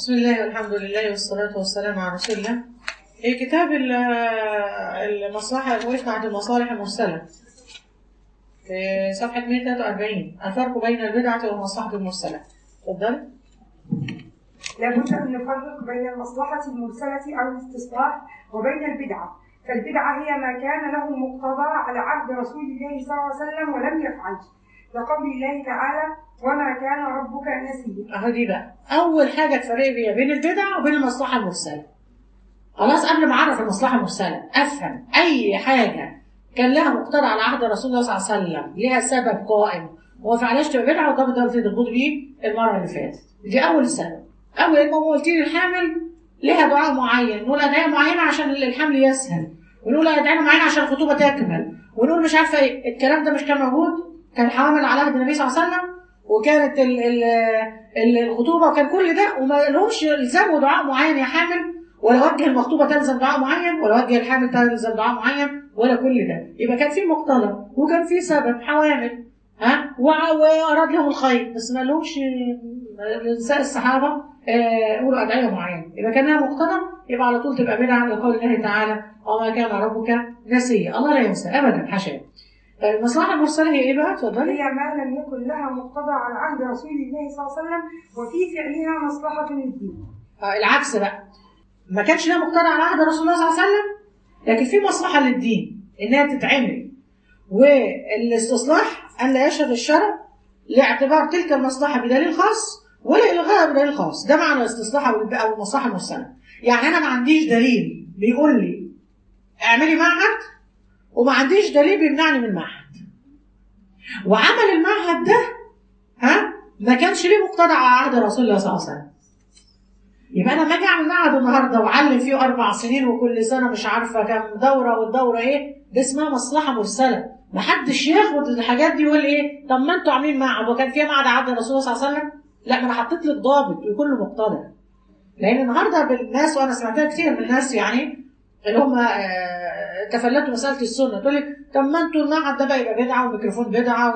بسم الله والحمد لله والصلاة والسلام على رسول الله. كتاب المصلحة وقفنا عند المصالح المرسلة في صفحة 143. الفرق بين البدعة والمصلحة المرسلة. اتفضل. لابد أن نفرق بين المصلحة المرسلة أو الاستصلاح وبين البدعة، فالبدعة هي ما كان له مقتضى على عهد رسول الله صلى الله عليه وسلم ولم يفعله، لقول الله تعالى: وما كان ربك نسيا. اهو دي بقى أول حاجة تفرق بيها بين البدعة وبين المصلحة المرسلة. خلاص، قبل ما أعرف المصلحة المرسلة أفهم أي حاجة كان لها مقتضى على عهد رسول الله صلى الله عليه وسلم لها سبب قائم وما فعلهاش تبقى بدعة، وده بدأت تربط بيه المرة اللي فاتت. دي أول سبب. أول ما قلت لي الحامل لها دعاء معين، نقول أدعية معينة عشان الحمل يسهل، ونقول أدعية معينة عشان الخطوبة تكمل، ونقول مش عارفة إيه. الكلام ده مش كان موجود. كان حامل على عهد النبي صلى الله عليه وسلم، وكانت الخطوبة وكان كل ده، وما لهمش يلزموا دعاء معين يا حامل، ولا وجه المخطوبة تلزم دعاء معين، ولا وجه الحامل تلزم دعاء معين، ولا كل ده. يبقى كان في مقتضى وكان في سبب حوامل وأراد لهم الخير، بس ما لهمش نساء الصحابة قولوا أدعية معينة. يبقى كان لها مقتضى، يبقى على طول تبقى بدعة لقول الله تعالى: وما كان ربك نسيا. الله لا ينسى أبدا، حاشا. المصلحة المرسلة هي إيه بقى؟ اتفضلي. هي ما لم يكن لها مقتضى على عهد رسول الله صلى الله عليه وسلم وفي فعلها مصلحة للدين. العكس بقى، ما كانش لها مقتضى على عهد رسول الله صلى الله عليه وسلم، لكن في مصلحة للدين إنها تتعمل، والاستصلاح أن لا يشهد الشرع لاعتبار تلك المصلحة بدليل خاص ولا إلغاء بدليل خاص. ده معنى الاستصلاح أو المصلحة المرسلة. يعني أنا ما عنديش دليل بيقول لي اعملي معهد، وما عنديش دليل بيمنعني من المعهد، وعمل المعهد ده ما كانش ليه مقتضى على عهد رسول الله صلى الله عليه وسلم. يبقى انا لما اجي اعمل معهد النهارده واعلم فيه 4 سنين وكل سنه مش عارفه كام دوره، والدوره ايه ده اسمها مصلحه مرسله. محدش ياخد الحاجات دي يقول ايه طب ما انتوا عاملين معهد وكان فيها معهد عهد رسول الله صلى الله عليه وسلم. لا، ما انا حطيت لك ضابط ويكون له مقتضى. لان النهارده بالناس، وانا سمعتها كتير من الناس يعني اللي هم تفلتوا مساله السنه، تقول لك طب ما انتوا المعهد ده بقى يبقى بدعه، والميكروفون بدعه،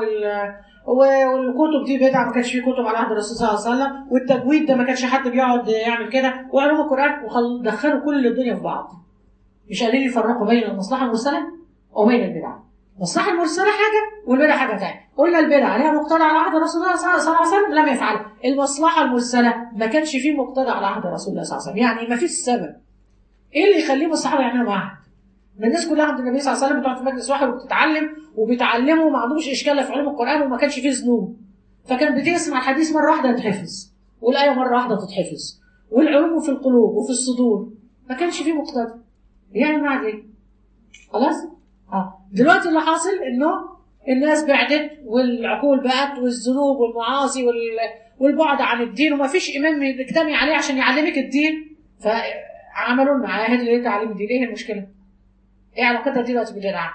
والكتب دي بدعه، ما كانش فيه كتب على عهد الرسول صلى الله عليه وسلم، والتجويد ده ما كانش حد بيقعد يعمل كده، وعلوم القران، ودخلوا كل الدنيا في بعض. مش قادرين يفرقوا بين المصلحه المرسله وبين البدعه. المصلحه المرسله حاجه والبدعه حاجه ثانيه. قلنا البدعه لها مقتضى على عهد رسول الله صلى الله عليه وسلم لم يفعله. المصلحه المرسله ما كانش فيه مقتضى على عهد رسول الله صلى الله عليه وسلم، يعني ما فيش سبب. ايه اللي يخليهم الصحابه يعملوا معهد؟ ما الناس كلها عند النبي صلى الله عليه وسلم بتقعد في مجلس واحد وبتتعلم وبيتعلموا، وما عندهمش اشكال في علوم القران، وما كانش فيه ذنوب. فكان بتسمع الحديث مره واحده يتحفظ، والايه مره واحده تتحفظ، والعلوم في القلوب وفي الصدور. ما كانش فيه مقتضى. يعني معهد ايه؟ خلاص؟ دلوقتي اللي حاصل انه الناس بعدت، والعقول بقت، والذنوب والمعاصي والبعد عن الدين، وما فيش امام يجتمع عليه عشان يعلمك الدين. عملوا المعاهد اللي هي تعليم الدين. ايه المشكله؟ ايه علاقتها دي دلوقتي بالبدعه؟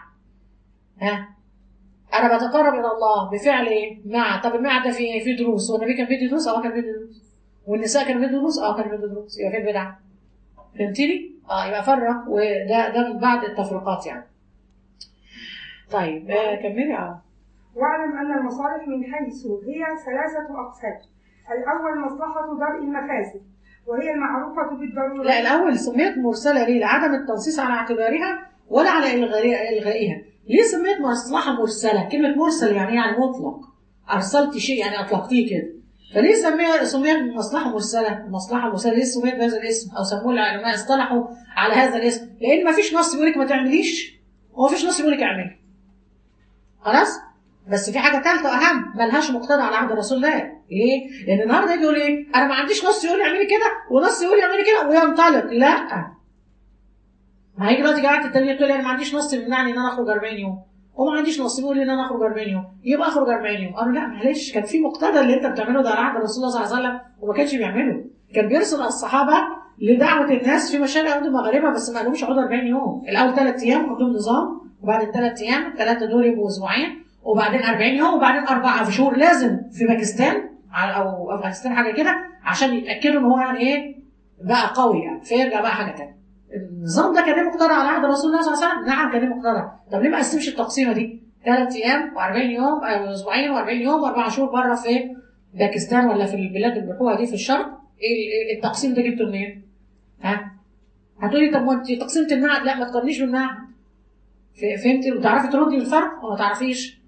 انا بتقرب الى الله بفعل ايه؟ طب المعهد ده في دروس، والنبي كان بيدي دروس؟ كان بيدي دروس. والنساء كانوا بيدوا دروس؟ كانوا بيدوا دروس. يبقى في البدعه. فهمتني؟ يبقى فرق، وده من بعض التفرقات يعني. طيب كملي. واعلم ان المصالح من حيث هي 3 أقسام. الاول مصلحه درء المفاسد، وهي المعروفة بالضرورة. لا، الأول سميت مرسلة ليه؟ لعدم التنصيص على اعتبارها ولا على إلغائها. ليه سميت مصلحة مرسلة؟ كلمة مرسل يعني مطلق. أرسلت شيء يعني أطلقتيه كده. فليه سميت مصلحة مرسلة؟ المصلحة المرسلة ليه سميت بهذا الاسم؟ أو سموه العلماء اصطلحوا على هذا الاسم؟ لأن ما فيش نص بيقولك ما تعمليش، وما فيش نص بيقولك اعملي. خلاص؟ بس في حاجة ثالثة أهم، ملهاش مقتضى على عهد رسول الله. ليه؟ لأن النهارده يجي يقول إيه؟ أنا ما عنديش نص يقول اعملي كده، ونص يقول اعملي كده، وينطلق. لا. ما هيجي دلوقتي جماعة التبليغ تقول لي أنا ما عنديش نص يمنعني إن أنا أخرج 40 يوم، وما عنديش نص يقول لي إن أنا أخرج 40 يوم، يبقى أخرج 40 يوم. قالوا لا معلش، كان في مقتضى اللي أنت بتعمله ده على عهد رسول الله صلى الله عليه وسلم، وما كانش بيعمله. كان بيرسل الصحابة لدعوة الناس في مشارق الأرض المغربة، بس ما قالهمش اقعدوا 40 يوم. الأول 3 أيام عندهم نظام، وبعد ال3 أيام ال3 دول يبقوا أسبوعين، وبعدين 40 يوم، وبعدين 4 شهور لازم في باكستان او افغانستان حاجه كده، عشان يتاكدوا ان هو يعني ايه بقى قوي يعني، فيرجع بقى حاجه ثانيه. النظام ده كان ليه مقتضى على عهد رسول الله صلى الله عليه وسلم؟ نعم كان ليه مقتضى. طب ليه ما قسمش التقسيمه دي 3 ايام و40 يوم او اسبوعين و40 يوم و4 شهور بره في باكستان ولا في البلاد اللي بيروحوها دي في الشرق، التقسيم ده جبته منين؟ ها؟ هتقولي طب ما انت تقسيمة المعهد، لا ما تقارنيش بالمعهد. فهمتي؟ وتعرفي تردي الفرق ولا ما تعرفيش؟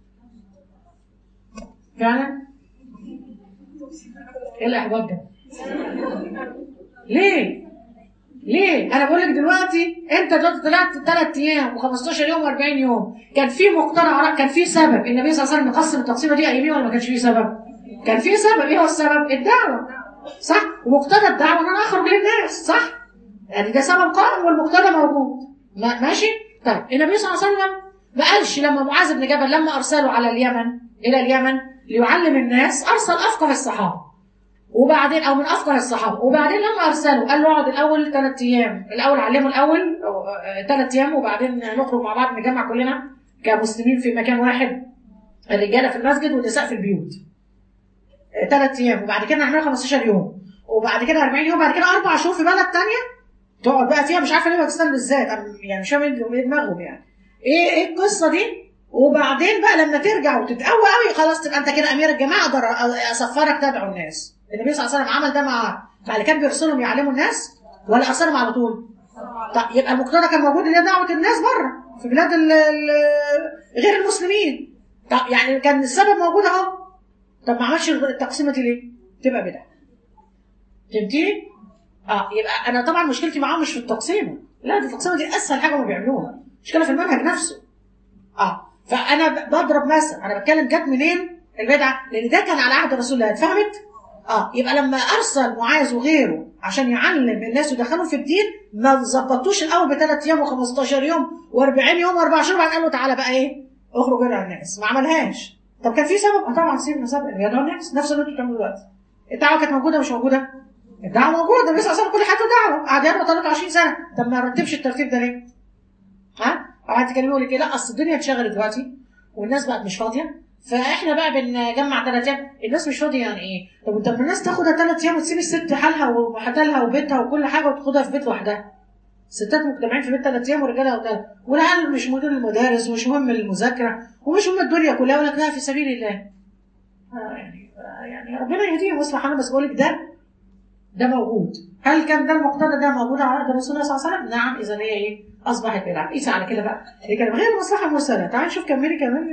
فعلا؟ ايه الاحباط ده؟ ليه؟ ليه؟ انا بقول لك دلوقتي انت طلعت 3 ايام و15 يوم و40 يوم، كان في مقترع، كان في سبب النبي صلى الله عليه وسلم قسم التقسيمه دي اياميه ولا ما كانش في سبب؟ كان في سبب. ايه هو السبب؟ الدعوه، صح؟ ومقتضى الدعوه ان انا اخرج للناس، صح؟ يعني ده سبب قائم والمقتضى موجود. ماشي؟ طيب النبي صلى الله عليه وسلم ما قالش لما معاذ بن جبل لما ارسله على اليمن الى اليمن ليعلم الناس، ارسل افقه الصحابه وبعدين او من افقه الصحابه، وبعدين لما ارسله قال له اقعد الاول 3 ايام، الاول علمه الاول 3 ايام وبعدين نخرج مع بعض نجمع كلنا كمسلمين في مكان واحد، الرجاله في المسجد والنساء في البيوت. 3 ايام وبعد كده نعملها 15 يوم وبعد كده 40 يوم، بعد كده 4 شهور في بلد ثانيه تقعد بقى فيها. مش عارفه ليه باكستان بالذات، يعني مش فاهم ايه دماغهم يعني. ايه القصه دي؟ وبعدين بقى لما ترجع وتتقوى قوي خلاص تبقى انت كده امير الجماعه، اقدر اسفرك تدعو الناس. النبي صلى الله عليه وسلم عمل ده مع اللي كان بيرسلهم يعلموا الناس ولا ارسلهم على طول؟ طب يبقى المقتضى كان موجود اللي هي دعوه الناس بره في بلاد غير المسلمين. طب يعني كان السبب موجود اهو. طب ما عملش التقسيمه دي ليه؟ تبقى بدعه. فهمتي؟ يبقى انا طبعا مشكلتي معاهم مش في التقسيمه، لا دي التقسيمه دي اسهل حاجه هم بيعملوها، مشكله في المنهج نفسه. فانا بضرب مثل، انا بتكلم جت منين البدعه؟ لان ده كان على عهد رسول الله، اتفهمت؟ يبقى لما ارسل معاذ وغيره عشان يعلم الناس ويدخلهم في الدين، ما ظبطوش الاول ب3 ايام و15 يوم و40 يوم و4 شهور، بعدين قال له تعالى بقى ايه؟ اخرج ادعو الناس. ما عملهاش. طب كان في سبب؟ طبعا سيبنا سبب انه يدعو الناس، نفس اللي انتوا بتعملوه دلوقتي. الدعوه كانت موجوده مش موجوده؟ الدعوه موجوده، النبي صلى الله عليه وسلم كل حياته دعوه، قعد يدعو 23 سنه. طب ما رتبش الترتيب ده ليه؟ قاعد تكلموا لي كده، لا اصل الدنيا اتشغلت دلوقتي والناس بقت مش فاضيه، فاحنا بقى بنجمع 3 ايام. الناس مش فاضيه يعني ايه؟ طب انت لما الناس تاخدها 3 ايام وتسيب الست حالها وحتالها وبيتها وكل حاجه وتاخدها في بيت لوحدها. الستات مجتمعين في بيت 3 ايام والرجاله وكده، والعيال مش مهم المدارس ومش مهم المذاكره ومش مهم الدنيا كلها، يقول لك لا في سبيل الله. يعني ربنا يهديهم ويصلح حالهم، بس بقول لك ده موجود. هل كان ده المقتضى ده موجود على عهد الرسول صلى الله عليه وسلم؟ نعم. اذا هي ايه؟ اصبحت بدعه. قيس على كده بقى، هي كانت غير المصلحه المرسله. تعالي نشوف كملي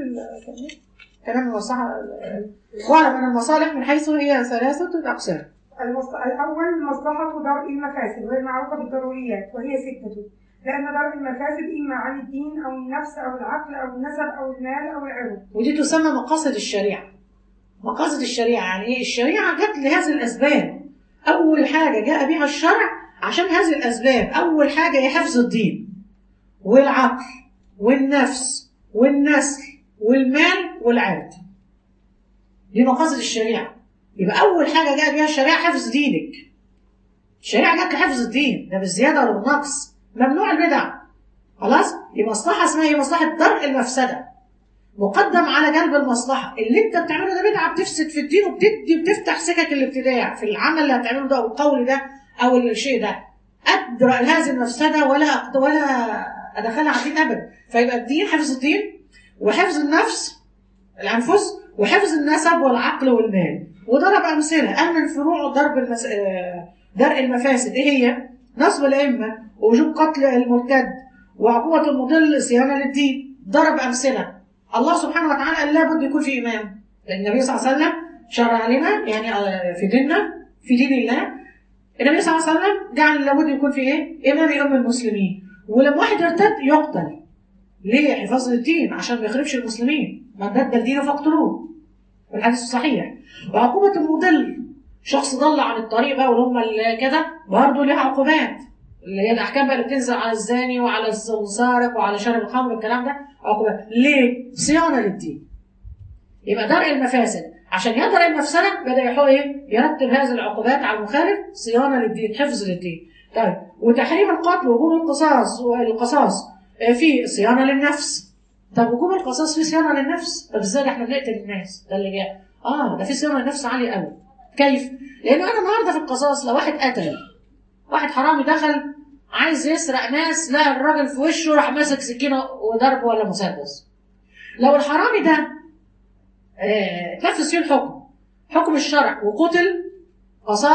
كلام المصلحه. واعلم ان المصالح من حيث هي 3 اقسام. الاول مصلحه درء المفاسد وهي معروفه بالضروريات، وهي 6، لان درء المفاسد اما عن الدين او النفس او العقل او النسب او المال او العرض، ودي تسمى مقاصد الشريعه. مقاصد الشريعه يعني ايه؟ الشريعه جت لهذه الاسباب. أول حاجة جاء بها الشرع عشان هذه الأسباب. أول حاجة هي حفظ الدين والعقل والنفس والنسل والمال والعرض. دي مقاصد الشريعة. يبقى أول حاجة جاء بها الشريعة حفظ دينك. الشريعة جت لحفظ الدين، ده بالزيادة ولا بالنقص. ممنوع البدع. خلاص؟ يبقى مصلحة اسمها هي مصلحة درء المفسدة، مقدم على جلب المصلحة. اللي انت بتعمله ده بدعة بتفسد في الدين وبتفتح سكك الابتداع في العمل اللي هتعمله ده او القول ده او الشيء ده. ادرأ هذه المفسدة ولا ادخلها على الدين ابدا. فيبقى الدين حفظ الدين وحفظ النفس الانفس وحفظ النسب والعقل والمال. وضرب امثله. من فروع درء المفاسد ايه هي؟ نصب الائمه ووجوب قتل المرتد وعقوبة المضل صيانة للدين. ضرب امثله. الله سبحانه وتعالى قال لابد يكون في إمام. النبي صلى الله عليه وسلم شرع لنا يعني في ديننا في دين الله. النبي صلى الله عليه وسلم جعل لابد يكون في إيه؟ إمام يؤم المسلمين. ولما واحد يرتد يقتل. ليه؟ حفاظ للدين عشان ما يخربش المسلمين. من بدل دينه فاقتلوه. الحديث الصحيح. وعقوبة المضل، شخص ضل عن الطريق بقى والهم كده برضه ليها عقوبات. اللي هي الأحكام بقى اللي بتنزل على الزاني وعلى السارق وعلى شارب الخمر والكلام ده عقوبات. ليه؟ صيانة للدين. يبقى درء المفاسد. عشان يدرء المفسدة بدأ يرتب هذه العقوبات على المخالف، صيانة للدين، حفظ للدين. طيب وتحريم القتل ووجوب القصاص في صيانة للنفس. طب وجوب القصاص في صيانة للنفس؟ طب ازاي احنا بنقتل الناس؟ ده اللي جاء. ده في صيانة للنفس عالية قوي. كيف؟ لأنه أنا النهارده في القصاص لو واحد قتل، واحد حرامي دخل عايز يسرق ناس، لقى الراجل في وشه راح ماسك سكينه وضربه ولا مسدس. لو الحرامي ده تنفذ فيه الحكم، حكم الشرع، وقتل قصاصا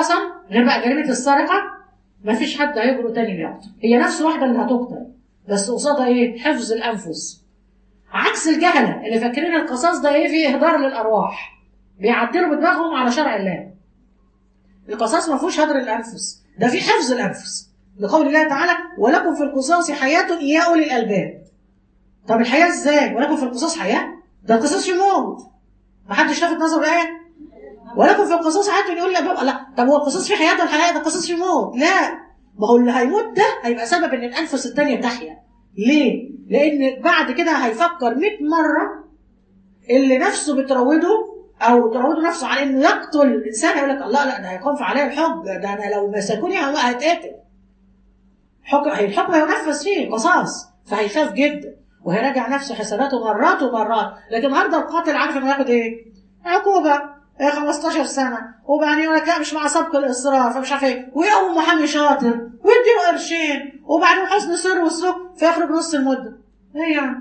غير بقى جريمه السرقه، ما فيش حد هيجرؤ تاني يقتل، هي نفس واحده اللي هتقتل، بس قصادها ايه؟ حفظ الانفس. عكس الجهله اللي فاكرين القصاص ده ايه؟ فيه اهدار للارواح، بيعدلوا بدماغهم على شرع الله. القصاص ما فيهوش هدر الانفس، ده فيه حفظ الانفس، لقول الله تعالى ولكم في القصاص حياه يا اولي الالباب. طب الحياه ازاي؟ ولكم في القصاص حياه؟ ده القصاص في موت. ما حدش لافت نظر الايه؟ ولكم في القصاص حياه يقول لي لا، طب هو القصاص في حياه والحياه؟ ده القصاص في موت. لا، ما هو اللي هيموت ده هيبقى سبب ان الانفس الثانيه تحيا. ليه؟ لان بعد كده هيفكر 100 مره اللي نفسه بتروده او تروده نفسه على انه يقتل الانسان، يقول لك لا ده هيقام عليه الحج، ده انا لو مسكوني هتقتل. الحكم هينفذ فيه قصاص، فهيخاف جدا وهيراجع نفسه حساباته مرات ومرات. لكن النهارده القاتل عارف انه ياخد ايه؟ عقوبه 15 سنه، وبعدين يقول لك لا مش مع سبق الاصرار فمش عارف ايه، ويقوم محامي شاطر ويديله قرشين، وبعدين حسن سر وسلوك فيخرج نص المده. ايه يعني؟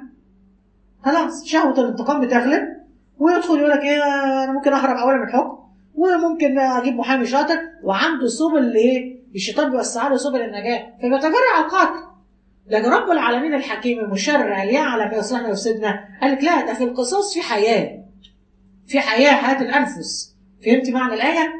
خلاص شهوه الانتقام بتغلب، ويدخل يقول لك ايه انا ممكن اهرب اولا من الحكم، وممكن اجيب محامي شاطر وعنده سبل ايه؟ الشيطان بيوسع له سبل النجاه، فبيتجرع على القتل. لكن رب العالمين الحكيم المشرع اللي يعلم يصلحنا ويفسدنا قال لك لا، ده في القصاص في حياه، في حياه الانفس. فهمتي معنى الايه؟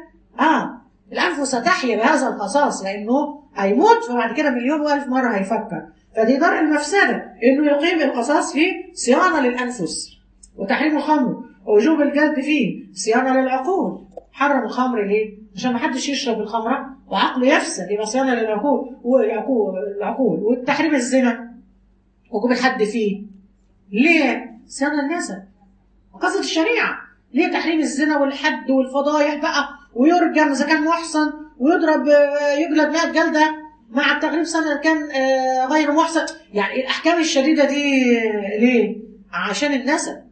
الانفس هتحيا بهذا القصاص، لانه هيموت فبعد كده مليون والف مره هيفكر. فدي درء المفسده، انه يقيم القصاص فيه صيانه للانفس، وتحريم الخمر ووجوب الجلد فيه صيانه للعقول. حرم الخمر ليه؟ عشان ما حدش يشرب الخمره وعقله يفسد، يبقى صيانه للعقول والعقول. والتحريم الزنا وجوب الحد فيه ليه؟ صيانه للنسب وقصد الشريعه. ليه تحريم الزنا والحد والفضايح بقى، ويرجم اذا كان محصن، ويضرب يجلد 100 جلده مع التغريب سنه كان غير محصن. يعني الاحكام الشديده دي ليه؟ عشان النسب.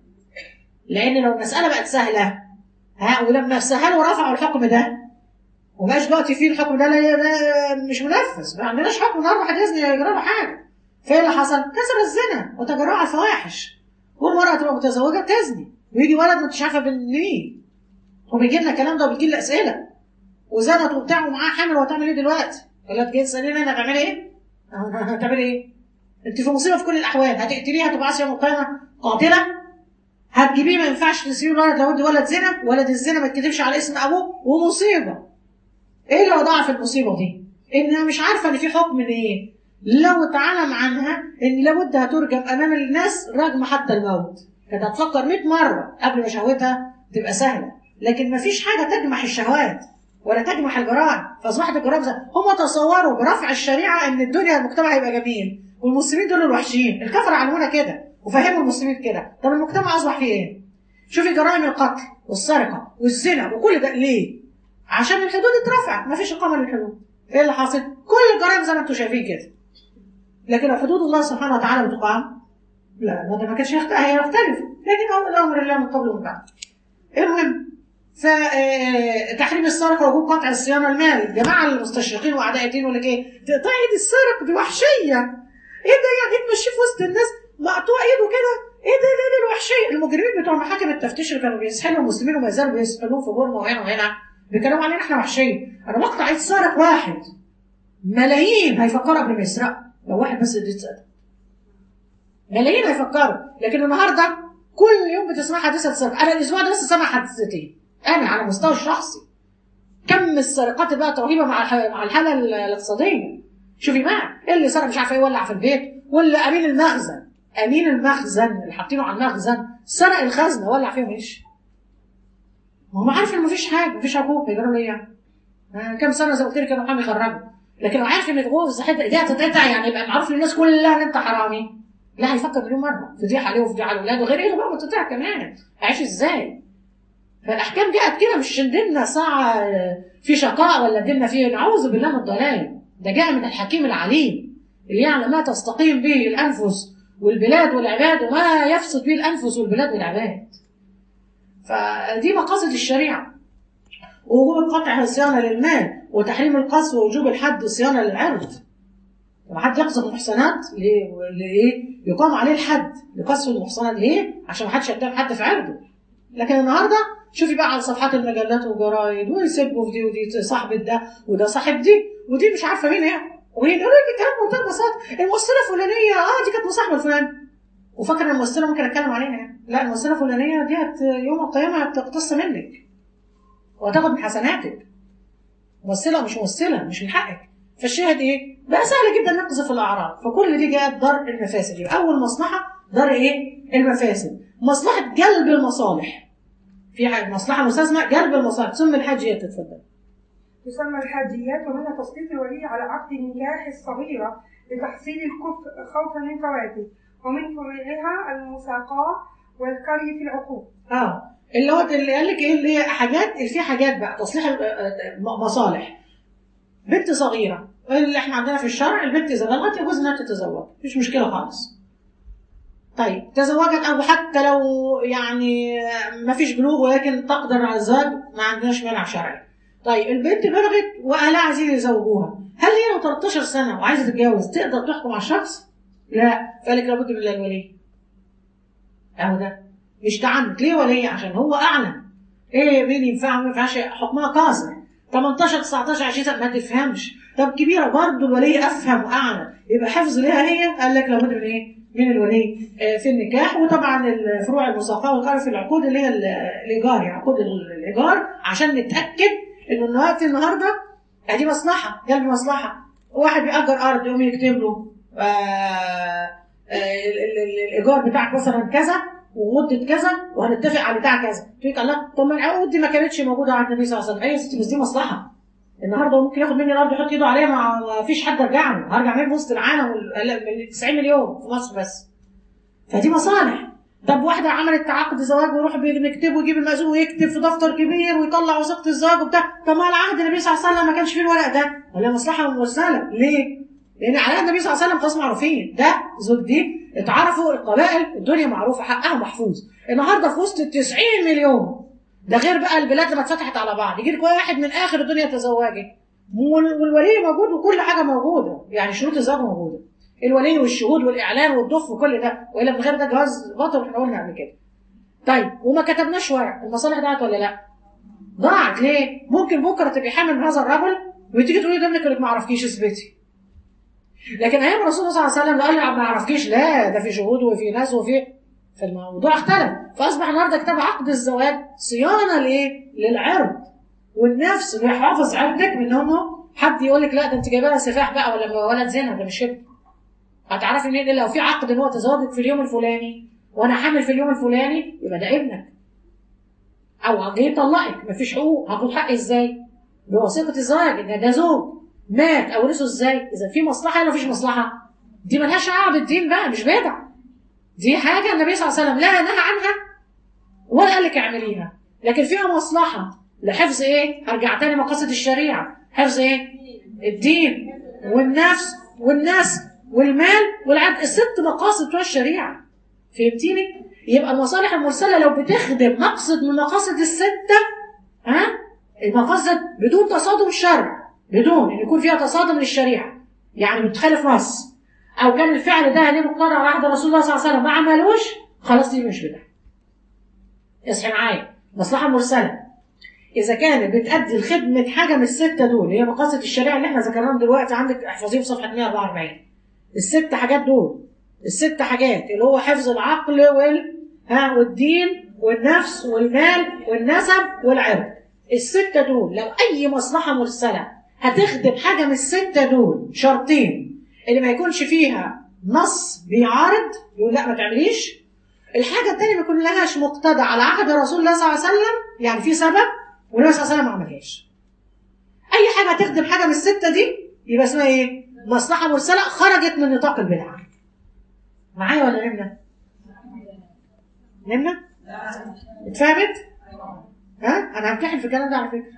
لان لو المساله بقت سهله ولما سهلوا ورفعوا الحكم ده ومبقاش دلوقتي فيه الحكم ده مش منفذ، ما عندناش حكم النهارده حد يزني يجرى له حاجه. فايه اللي حصل؟ كسر الزنا وتجرع على الفواحش، والمراه تبقى متزوجه تزني ويجي ولد ما انتش عارفه مين، وبيجي لنا الكلام ده وبيجي لنا اسئله وزنت وبتاع ومعاها حامل، وهتعمل ايه دلوقتي؟ يقول لك جاي تساليني انا هتعملي ايه؟ هتعملي ايه؟ انت في مصيبه في كل الاحوال، هتقتليها تبقى يوم القيامه قاتله، هتجيبيه ما ينفعش تسيبيه الولد لو ولد زنا، ولد الزنا ما يتكتبش على اسم ابوه، ومصيبه. ايه اللي وضعها في المصيبه دي؟ انها مش عارفه ان في حكم من ايه؟ لو اتعلم عنها ان لابد هترجم امام الناس رجم حتى الموت، كانت هتفكر 100 مره قبل ما شهوتها تبقى سهله. لكن ما فيش حاجه تجمح الشهوات ولا تجمح الجرائم، فاصبحت الجرائم هم تصوروا برفع الشريعه ان الدنيا المجتمع هيبقى جميل والمسلمين دول الوحشين. الكفر علمونا كده وفهموا المسلمين كده. طب المجتمع اصبح فيه ايه؟ شوفي جرائم القتل والسرقه والزنا وكل ده ليه؟ عشان الحدود اترفعت، ما فيش اقامه للحدود. ايه اللي حاصل؟ كل الجرائم زي ما انتم شايفين كده. لكن لو حدود الله سبحانه وتعالى بتقام لا ده ما كانش هيختلف. لكن هو الامر الله من قبل ومن بعد. المهم فتحريم السرقه ووجوب قطع الصيانه المالي. الجماعه المستشرقين واعداء الدين يقول لك ايه؟ تقطع ايد السارق دي وحشيه. ايه ده يعني تمشيه في وسط الناس مقطوع ايده كده؟ ايه ده الوحشيه. المجرمين بتوع محاكم التفتيش اللي كانوا بيسحلوا المسلمين وما زالوا بيسحلوهم في بورما وهنا وهنا بيتكلموا علينا احنا وحشيه. انا بقطع ايد سارق واحد، ملايين هيفكروا قبل ما يسرقوا. لو واحد بس اللي اتسرق ملايين هيفكروا. لكن النهارده كل يوم بتسمع حادثه سرقه. انا الاسبوع ده بس سامع حادثتين انا على المستوى الشخصي. كم السرقات بقى رهيبه مع الحاله الاقتصاديه. شوفي بقى اللي سرق مش عارف ايه يولع في البيت، واللي امين المخزن اللي حاطينه على المخزن سرق الخزنه ولع فيه ومشي. ما هو عارف ان مفيش حاجه، مفيش عقوبه، يجروا له ايه يعني؟ كم سنه زي ما قلت لك كانوا محامي يخرجوا. لكن لو عارف ان الغوز ايديها تتقطع يعني يبقى معروف للناس كلها ان انت حرامي، لا هيفكر مليون مره فضيحه عليه وفضيحه على اولاده وغير ايده بقى متقطع كمان. هيعيش ازاي؟ فالاحكام جاءت كده، مش ديننا ساعه في شقاء ولا ديننا فيه نعوذ بالله من الضلال. ده جاء من الحكيم العليم اللي يعلم ما تستقيم به الانفس والبلاد والعباد وما يفسد به الانفس والبلاد والعباد. فدي مقاصد الشريعه. ووجوب قطع الصيانه للمال، وتحريم القذف، ووجوب الحد صيانه للعرض. لما حد يقذف المحصنات ليه؟ يقام عليه الحد لقذف المحصنات. ليه؟ عشان ما حدش يتهم حد في عرضه. لكن النهارده شوفي بقى على صفحات المجلات والجرايد ويسبوا في دي ودي صاحبة ده وده صاحب دي ودي مش عارفه مين هي، وهي يقول لك الكلام بمنتهى البساطه، الممثله الفلانيه دي كانت مصاحبه الفلان، وفاكره الممثله ممكن اتكلم عليها يعني. لا، الممثله الفلانيه دي يوم القيامه هتقتص منك وهتاخد من حسناتك. ممثله مش ممثله، مش من حقك. فالشاهد ايه؟ بقى سهل جدا نقذف الاعراض. فكل دي جاءت درء المفاسد. يبقى اول مصلحه درء ايه؟ المفاسد. مصلحه جلب المصالح. في حاجه مصلحه مستثنى جلب المصالح. تسمى الحاجيات. تتفضل. تسمى الحاجيات، ومنها تسليط الولي على عقد النكاح الصغيرة لتحصيل الكفء خوفا من فواته، ومن فروعها المساقاة والكري في العقود. اللي هو اللي قال لك ايه، اللي هي حاجات، اللي فيها حاجات بقى تصليح مصالح. بنت صغيره اللي احنا عندنا في الشرع، البنت اذا بلغت يجوز انها تتزوج، مفيش مشكله خالص. طيب تزوجت، او حتى لو يعني ما فيش بلوغ ولكن تقدر على الزواج، ما عندناش مانع شرعي. طيب البنت بلغت واهلها عايزين يزوجوها، هل هي لو 13 سنه وعايزه تتجوز تقدر تحكم على الشخص؟ لا، فقالك لابد من الولي. اهو ده مش تعنت. ليه ولي؟ عشان هو اعلم ايه مين ينفع وما ينفعش، حكمها قاصر. 18 19 20 سنه ما تفهمش. طب كبيره برضه الولي افهم واعلم، يبقى حفظ ليها هي. قال لك لابد من ايه؟ من الولي في النكاح. وطبعا الفروع المساقاه والقرار في العقود اللي هي الايجار، يعني عقود الايجار، عشان نتاكد انه النهارده دي مصلحه جنب مصلحه. واحد بيأجر ارض يقوم يكتب له الايجار بتاعك مثلا كذا ومده كذا وهنتفق على بتاع كذا. تقول لك الله، طب ما العقود دي ما كانتش موجوده عند النبي صلى الله عليه وسلم. ايوه يا ستي، بس دي مصلحه. النهارده ممكن ياخد مني الارض يحط ايده عليها، ما فيش حد ارجع له، هرجع منين في وسط العالم 90 مليون في مصر بس. فدي مصالح. طب واحده عملت تعاقد زواج ويروح نكتبه ويجيب المأذون ويكتب في دفتر كبير ويطلع وثيقه الزواج وبتاع. طب ما على عهد النبي صلى الله عليه وسلم ما كانش فيه الورق ده، ولا مصلحه مرسله. ليه؟ لان على عهد النبي صلى الله عليه وسلم خلاص معروفين، ده زوج دي، اتعرفوا القبائل، الدنيا معروفه، حقها محفوظ. النهارده في وسط 90 مليون، ده غير بقى البلاد لما اتفتحت على بعض، يجي لك واحد من اخر الدنيا تزوجت والولي موجود وكل حاجه موجوده، يعني شروط الزواج موجوده، الولي والشهود والاعلان والضف وكل ده، والا من غير ده جواز باطل. احنا قلنا قبل كده. طيب وما كتبناش ورق، المصالح ضاعت ولا لا؟ ضاعت. ليه؟ ممكن بكره تبقي حامل من هذا الرجل وتيجي تقولي ده ابنك اللي ما عرفكيش، اثبتي. لكن ايام الرسول صلى الله عليه وسلم لا قال لي ما عرفكيش، لا ده في شهود وفي ناس فالموضوع اختلف. فاصبح النهارده كتاب عقد الزواج صيانه لايه؟ للعرض والنفس، اللي يحافظ عرضك من انه حد يقول لك لا ده انت جايبه لها سفاح بقى ولا ولد زنا، ده مش ابن. هتعرفي منين الا لو في عقد ان هو تزوجك في اليوم الفلاني وانا حامل في اليوم الفلاني، يبقى ده ابنك. او جاي يطلقك مفيش حقوق، هاخد حقي ازاي؟ بوثيقه الزواج ان ده زوج مات اورثه ازاي؟ اذا في مصلحه ولا مفيش مصلحه؟ دي ملهاش علاقه بالدين بقى، مش بدع. دي حاجه النبي صلى الله عليه وسلم لا نهى عنها ولا قال لك اعمليها، لكن فيها مصلحه لحفظ ايه؟ هرجع تاني مقاصد الشريعه، حفظ ايه؟ الدين والنفس والناس والمال والعدل، الست مقاصد بتوع الشريعه. فهمتيني؟ يبقى المصالح المرسله لو بتخدم مقصد من مقاصد السته، المقاصد بدون تصادم الشرع، بدون ان يكون فيها تصادم للشريعه، يعني بتخالف نص، او كان الفعل ده ليه مقتضى على عهد رسول الله صلى الله عليه وسلم ما عملوش، خلاص دي مش بدعه. اصحي معايا، مصلحه مرسله اذا كانت بتأدي لخدمه حاجه من السته دول، هي مقاصد الشريعه اللي احنا ذكرناهم دلوقتي، عندك احفظيهم في صفحه 144. الست حاجات دول، الست حاجات اللي هو حفظ العقل والدين والنفس والمال والنسب والعرض. الستة دول لو أي مصلحة مرسلة هتخدم حاجة من الستة دول، شرطين: اللي ما يكونش فيها نص بيعارض يقول لا ما تعمليش، الحاجة الثانية ما يكون لهاش مقتضى على عهد رسول الله صلى الله عليه وسلم، يعني في سبب والنبي صلى الله عليه وسلم ما عملهاش. أي حاجة هتخدم حاجة من الستة دي يبقى اسمها إيه؟ مصلحة مرسلة خرجت من نطاق البدعة. معايا ولا نمنا؟ نمنا؟ اتفهمت؟ أنا همتحن في الكلام ده على فكرة.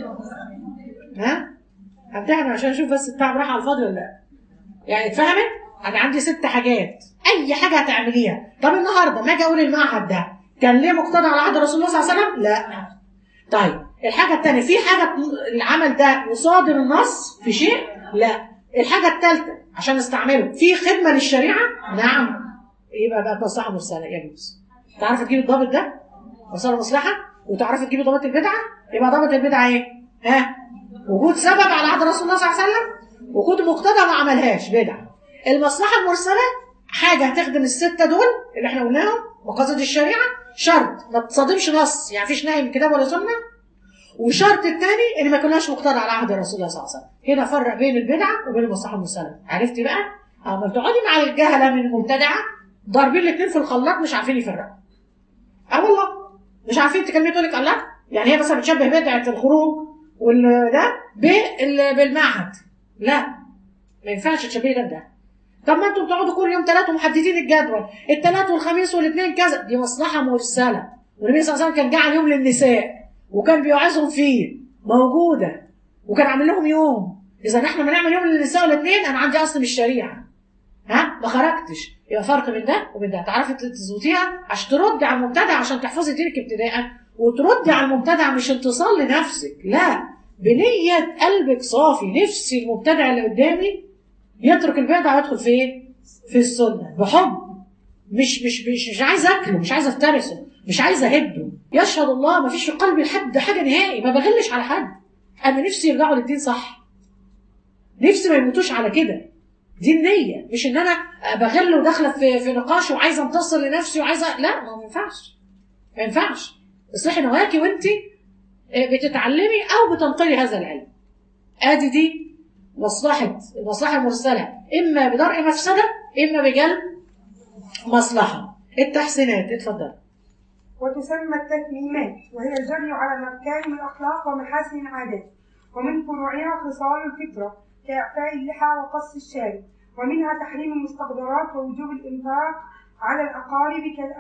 همتحن عشان أشوف بس التعب راح على الفاضي ولا لا. يعني اتفهمت؟ أنا عندي 6 حاجات، أي حاجة هتعمليها. طب النهارده ما أجي أقول المعهد ده كان ليه مقتضى على عهد رسول الله صلى الله عليه وسلم؟ لا. طيب الحاجة الثانية، في حاجة العمل ده يصادم النص في شيء؟ لا. الحاجة الثالثة عشان استعمله في خدمة للشريعة؟ نعم. يبقى بقى مصلحة مرسلة يجوز. تعرف تجيب الضابط ده؟ وصل مصلحة؟ وتعرفي تجيبي ضابط البدعه، يبقى ضابط البدعه ايه؟ ها؟ وجود سبب على عهد رسول الله صلى الله عليه وسلم، وجود مقتضى ما عملهاش بدعه. المصلحه المرسله حاجه هتخدم السته دول اللي احنا قلناهم مقاصد الشريعه، شرط ما تصادمش نص، يعني مفيش نهي من كتاب ولا سنه. والشرط الثاني ان ما يكونش مقتضى على عهد رسول الله صلى الله عليه وسلم. هنا فرق بين البدعه وبين المصلحه المرسله. عرفتي بقى؟ اما تقعدي مع الجهله من المبتدعه ضاربين الاثنين في الخلاط مش عارفين يفرقوا. والله مش عارفين تكلمي تقول لك الله، يعني هي مثلا بتشبه بدعه الخروج ده بالمعهد. لا، ما ينفعش تشبهي ده بده. طب ما انتوا بتقعدوا كل يوم ثلاث ومحددين الجدول، الثلاث والخميس والاثنين كذا، دي مصلحه مرسله. والنبي صلى الله عليه وسلم كان جعل يوم للنساء وكان بيوعظهم فيه موجوده، وكان عامل لهم يوم. اذا احنا بنعمل يوم للنساء والاثنين، انا عندي اصل من الشريعه، ما خرجتش. يبقى فرق بين ده وبين ده، تعرفي تظبطيها عشان تردي على المبتدع، عشان تحفظي دينك ابتداء، وتردي على المبتدع مش انتصار لنفسك، لا، بنيه قلبك صافي. نفسي المبتدع اللي قدامي يترك البدعه ويدخل في ايه؟ في السنه بحب. مش عايز اكله، مش عايز افترسه، مش عايز اهده. يشهد الله ما فيش في قلبي لحد حاجه نهائي، ما بغلش على حد. انا نفسي يرجعوا للدين صح، نفسي ما يموتوش على كده. دي النيه، مش ان انا بغل وداخله في نقاش وعايزه انتصر لنفسي وعايزه، لا، ما ينفعش، ما ينفعش. اصلحي نواياكي وانت بتتعلمي او بتنقلي هذا العلم. ادي دي المصلحه المرسله، اما بدرء مفسده اما بجلب مصلحه. التحسينات، اتفضل. وتسمى التتميمات، وهي الجري على مكارم الأخلاق ومحاسن العادات، ومن فروعها خصال الفطرة كإعفاء اللحى وقص الشارب، ومنها تحريم المستقدرات ووجوب الإنفاق على الأقارب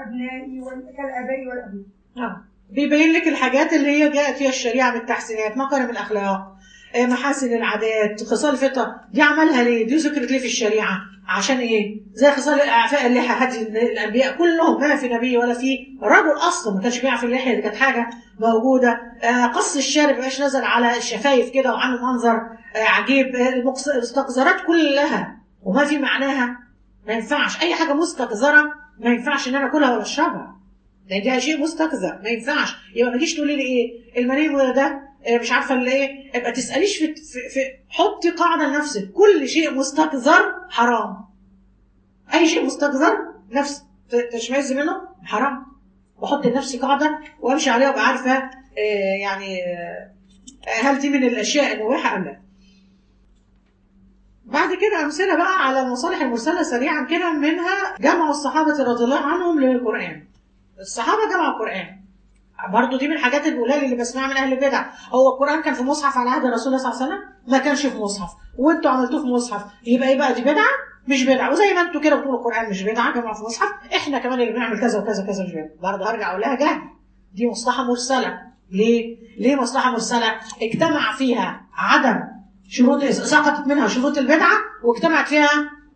كالآباء والأبناء. بيبين لك الحاجات اللي هي جاءت فيها الشريعة من التحسينات، مكارم الأخلاق، محاسن العادات، خصال الفطرة. دي عملها ليه؟ دي ذكرت ليه في الشريعة؟ عشان ايه؟ زي خصال اعفاء اللحى، هدي الانبياء كلهم، ما في نبي ولا في رجل اصلا ما كانش بيعرف اللحية، دي كانت حاجة موجودة. قص الشارب مبقاش نزل على الشفايف كده وعامل منظر عجيب. المستقذرات كلها وما في معناها، ما ينفعش اي حاجة مستقذرة، ما ينفعش ان انا اكلها ولا اشربها، لان دي شيء مستقذر، ما ينفعش. يبقى ما تجيش تقولي لي ايه المنين ده مش عارفه اللي ايه، ابقى تساليش في حطي قاعده لنفسك، كل شيء مستقذر حرام. اي شيء مستقذر نفس تشمئز منه حرام، واحط لنفسي قاعده وامشي عليها وابقى عارفه يعني هل دي من الاشياء المباحه ام لا. بعد كده امثله بقى على المصالح المرسله سريعا كده، منها جمع الصحابه رضي الله عنهم للقران. الصحابه جمعوا القران، برضه دي من الحاجات القليله اللي بسمعها من اهل البدع. هو القران كان في مصحف على عهد الرسول صلى الله عليه وسلم؟ ما كانش في مصحف، وانتوا عملتوه في مصحف، يبقى ايه بقى؟ دي بدعه؟ مش بدعه. وزي ما انتوا كده بتقولوا القران مش بدعه جمعوا في مصحف، احنا كمان اللي بنعمل كذا وكذا كذا مش بدعه. برضه هرجع اقول لها جهل، دي مصلحه مرسله. ليه مصلحه مرسله؟ اجتمع فيها عدم شروط، سقطت منها شروط البدعه واجتمعت فيها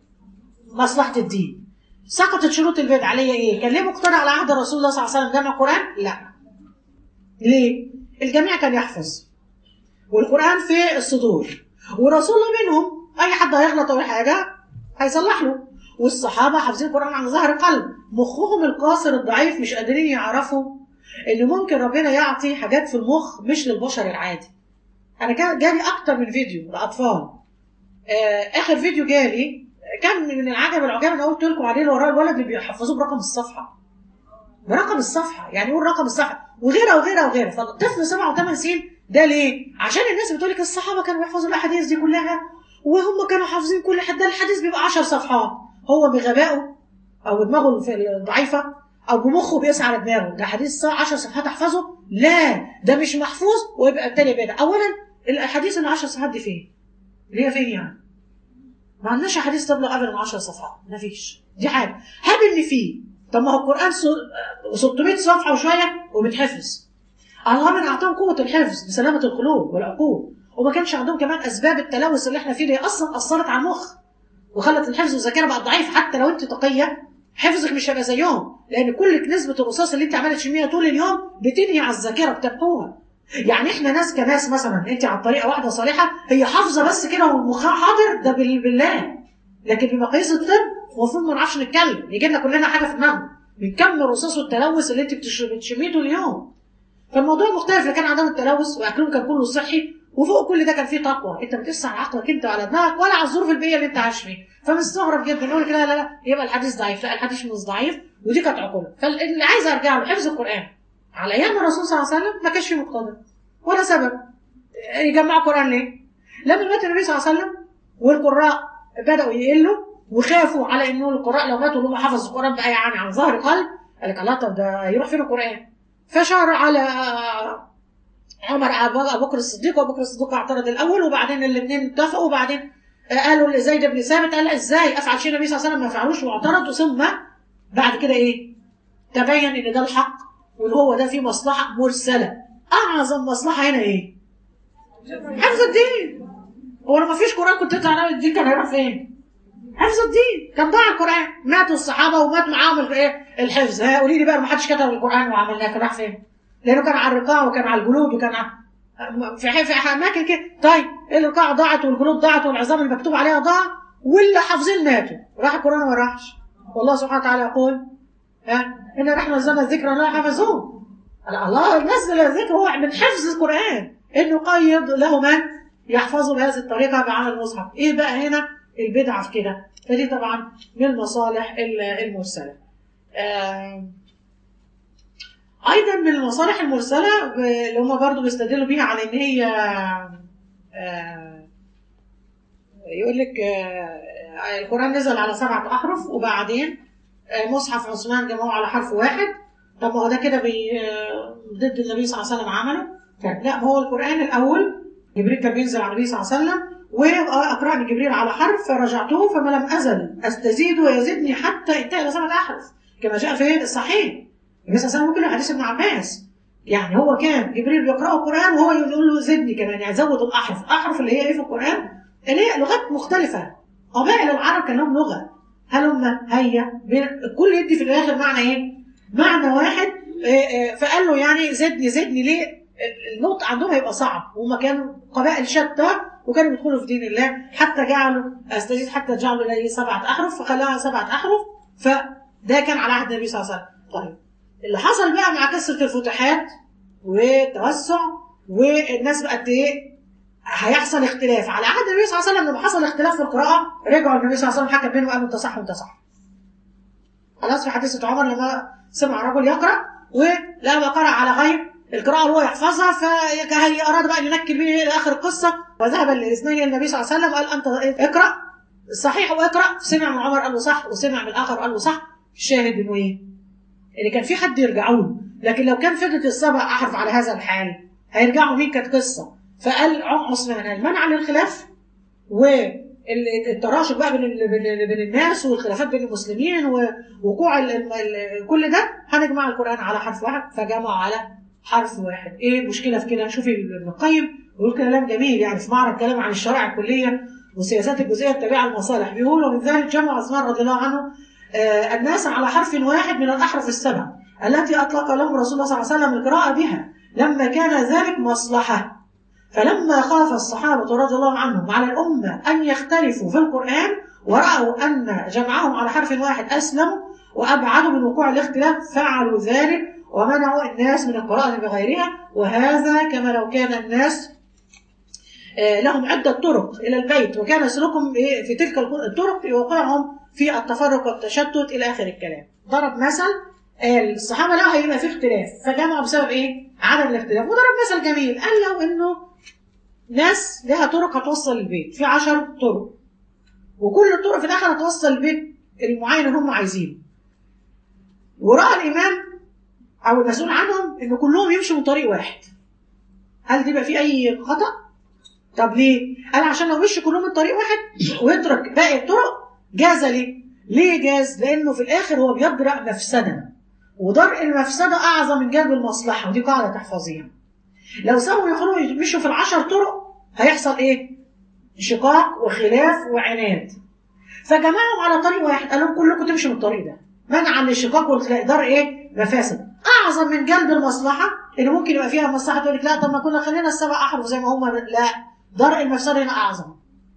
مصلحه الدين. سقطت شروط البدعه اللي هي ايه؟ كان ليه مقتنع على عهد رسول الله صلى الله عليه وسلم جمع القران؟ لا. ليه؟ الجميع كان يحفظ، والقرآن في الصدور، ورسول الله منهم، أي حد هيغلط أو حاجة هيصلح له. والصحابة حافظين القرآن عن ظهر قلب، مخهم القاصر الضعيف مش قادرين يعرفوا إن ممكن ربنا يعطي حاجات في المخ مش للبشر العادي. أنا جالي أكتر من فيديو لأطفال. آخر فيديو جالي كان من العجب العجاب اللي قلت لكم عليه، اللي وراه الولد اللي بيحفظوه برقم الصفحة. برقم الصفحة، يعني يقول رقم الصفحة وغيرها. فالطفل 7 و8 سنين ده ليه؟ عشان الناس بتقول لك الصحابة كانوا بيحفظوا الأحاديث دي كلها وهم كانوا حافظين كل حد، ده الحديث بيبقى 10 صفحات. هو بغبائه أو بدماغه الضعيفة أو بمخه بيسعى على دماغه ده حديث 10 صفحات أحفظه؟ لا، ده مش محفوظ. ويبقى التاني بدعة. أولا الأحاديث اللي 10 صفحات دي فين؟ اللي هي فين يعني؟ ما عندناش أحاديث تبلغ أبدا من 10 صفحات، مفيش. دي حاجة. هاب إن فيه. طب ما هو القرآن 600 صفحة وشوية وبتحفظ. الله من أعطاهم قوة الحفظ بسلامة القلوب والعقول، وما كانش عندهم كمان أسباب التلوث اللي احنا فيه اللي أصلا أثرت على المخ وخلت الحفظ والذاكرة بقت ضعيف. حتى لو أنت تقية حفظك مش هيبقى زيهم، لأن كل نسبة الرصاص اللي أنت عمالة تشميها طول اليوم بتنهي على الذاكرة، بتمحوها. يعني احنا ناس كناس مثلا، أنت على طريقة واحدة صالحة هي حافظة بس كده ومخها حاضر، ده بالله. لكن بمقاييس الطب المفروض ما نعرفش نتكلم، يجي لنا كلنا حاجه في دماغنا من كم الرصاص والتلوث اللي انت بتشميه طول اليوم. فالموضوع مختلف، كان عدم التلوث واكلهم كان كله صحي، وفوق كل ده كان فيه تقوى. انت بتقيس على عقلك انت وعلى دماغك ولا على الظروف البيئيه اللي انت عايش فيها. فمستغرب جدا يقول لك لا لا لا يبقى الحديث ضعيف. لا، الحديث مش ضعيف، ودي كانت عقوله. فاللي عايز ارجع له حفظ القران على ايام الرسول صلى الله عليه وسلم ما كانش فيه مقتضى ولا سبب يجمعوا قران. ليه؟ لما مات النبي صلى الله عليه وسلم والقراء بداوا يقلوا وخافوا على انه القراء لو ماتوا اللي هم حفظوا القران بقى يعني عن ظهر قلب، قال لك الله طب ده يروح فين القران؟ فشار على عمر ابو بكر الصديق، وابو بكر الصديق اعترض الاول، وبعدين الاثنين اتفقوا، وبعدين قالوا لزيد بن ثابت قال ازاي افعل شيء النبي صلى الله عليه وسلم ما فعلوش، واعترضوا. ثم بعد كده ايه؟ تبين ان ده الحق وان هو ده فيه مصلحه مرسله. اعظم مصلحه هنا ايه؟ حفظ الدين. هو لو ما فيش قران كنت تطلع الدين كان هيروح فين؟ حفظ الدين. كان ضاع القران، ماتوا الصحابه ومات معاهم الحفظ. ها قولي لي بقى ما حدش كتب القران وعملناه كان راح فين؟ لانه كان على الرقاع وكان على الجلود وكان في اماكن كده. طيب الرقاع ضاعت والجلود ضاعت والعظام اللي مكتوب عليها ضاع واللي حافظين ماتوا، راح القران وما راحش. والله سبحانه وتعالى يقول ان نحن نزلنا الذكر ولا يحفظون. الله نزل الذكر هو من حفظ القران، انه قيد له من يحفظه بهذه الطريقه بعمل المصحف. ايه بقى هنا البدعه في كده؟ فدي طبعا من المصالح المرسله. ايضا من المصالح المرسله اللي هم برضو بيستدلوا بيها على ان هي يقول لك القران نزل على 7 احرف وبعدين مصحف عثمان جمعوه على حرف واحد. طب ما هو ده كده ضد النبي صلى الله عليه وسلم عمله. لا، ما هو القران الاول جبريل كان بينزل على النبي صلى الله عليه وسلم واقرأني جبريل على حرف فرجعته فما لم ازل استزيد ويزيدني حتى انتهى الى 7 احرف كما جاء في الصحيح. النبي صلى الله عليه وسلم ممكن حديث ابن عباس، يعني هو كان جبريل بيقرأ القرآن وهو يقول له زدني كمان، يعني زود الأحرف. الأحرف اللي هي إيه في القرآن؟ اللي هي لغات مختلفة. قبائل العرب كان لهم لغة، هيا الكل يدي في الآخر معنى إيه؟ معنى واحد. فقال له يعني زدني ليه؟ النطق عندهم هيبقى صعب، وهم كانوا قبائل شتى وكانوا بيدخلوا في دين الله، حتى جعلوا استزيد حتى جعلوا إليه 7 أحرف فخلاها 7 أحرف. فده كان على عهد النبي صلى الله عليه وسلم. طيب اللي حصل بقى مع كثرة الفتوحات والتوسع والناس بقت ايه؟ هيحصل اختلاف. على عهد النبي صلى الله عليه وسلم لما حصل اختلاف في القراءة رجعوا النبي صلى الله عليه وسلم حكم بينهم وقالوا انت صح وانت صح. خلاص في حديثة عمر لما سمع رجل يقرأ ولما قرأ على غير القراءة اللي هو يحفظها فأراد بقى أن ينكل به إلى آخر القصة، وذهب الاثنين إلى النبي صلى الله عليه وسلم وقال أنت اقرأ صحيح واقرأ. سمع من عمر قال له صح، وسمع من الآخر قال له صح. الشاهد إنه إيه؟ اللي كان في حد يرجعوا له. لكن لو كان فضلت 7 أحرف على هذا الحال هيرجعوا مين؟ كانت قصة. فقال عثمان المنع للخلاف والتراشق بقى بين الناس والخلافات بين المسلمين ووقوع كل ده هنجمع القرآن على حرف واحد، فجمعوا على حرف واحد. ايه المشكلة في كده؟ شوفي ابن القيم بيقول كلام جميل يعني في معرض كلام عن الشرائع الكلية والسياسات الجزئية التابعة للمصالح. بيقول ومن ذلك جمع عثمان رضي الله عنه الناس على حرف واحد من الأحرف ال7 التي أطلق لهم رسول الله صلى الله عليه وسلم القراءة بها لما كان ذلك مصلحة. فلما خاف الصحابة رضي الله عنهم على الأمة أن يختلفوا في القرآن ورأوا أن جمعهم على حرف واحد أسلموا وأبعدوا من وقوع الاختلاف فعلوا ذلك ومنعوا الناس من القراءة بغيرها. وهذا كما لو كان الناس لهم عدة طرق إلى البيت وكان سلوكهم في تلك الطرق يوقعهم في التفرق والتشتت إلى آخر الكلام. ضرب مثل الصحابة لا هيبقى في اختلاف فجمعوا بسبب إيه؟ عدم الاختلاف. وضرب مثل جميل قال لو إنه ناس لها طرق هتوصل البيت في 10 طرق وكل الطرق في الآخر هتوصل البيت المعين اللي هم عايزينه، ورأى الإمام أو المسؤول عنهم إن كلهم يمشوا من طريق واحد، هل دي بقى في أي خطأ؟ طب ليه؟ قال عشان لو مشي كلهم من طريق واحد ويترك باقي الطرق جاز. ليه جاز؟ لأنه في الآخر هو بيدرأ مفسدة، ودرء المفسدة أعظم من جلب المصلحة، ودي قاعدة تحفظيها. لو سووا يخلوا يمشوا في 10 طرق هيحصل إيه؟ شقاق وخلاف وعناد. فجمعهم على طريق واحد قال لهم كلكم تمشوا من الطريق ده منعا للشقاق والخلاف، درء إيه؟ مفاسد أعظم من جلب المصلحة اللي ممكن يبقى فيها مصلحة. تقول لك لا طب ما كنا خلينا ال7 أحرف زي ما هم. لا، درء المفسدة هنا أعظم.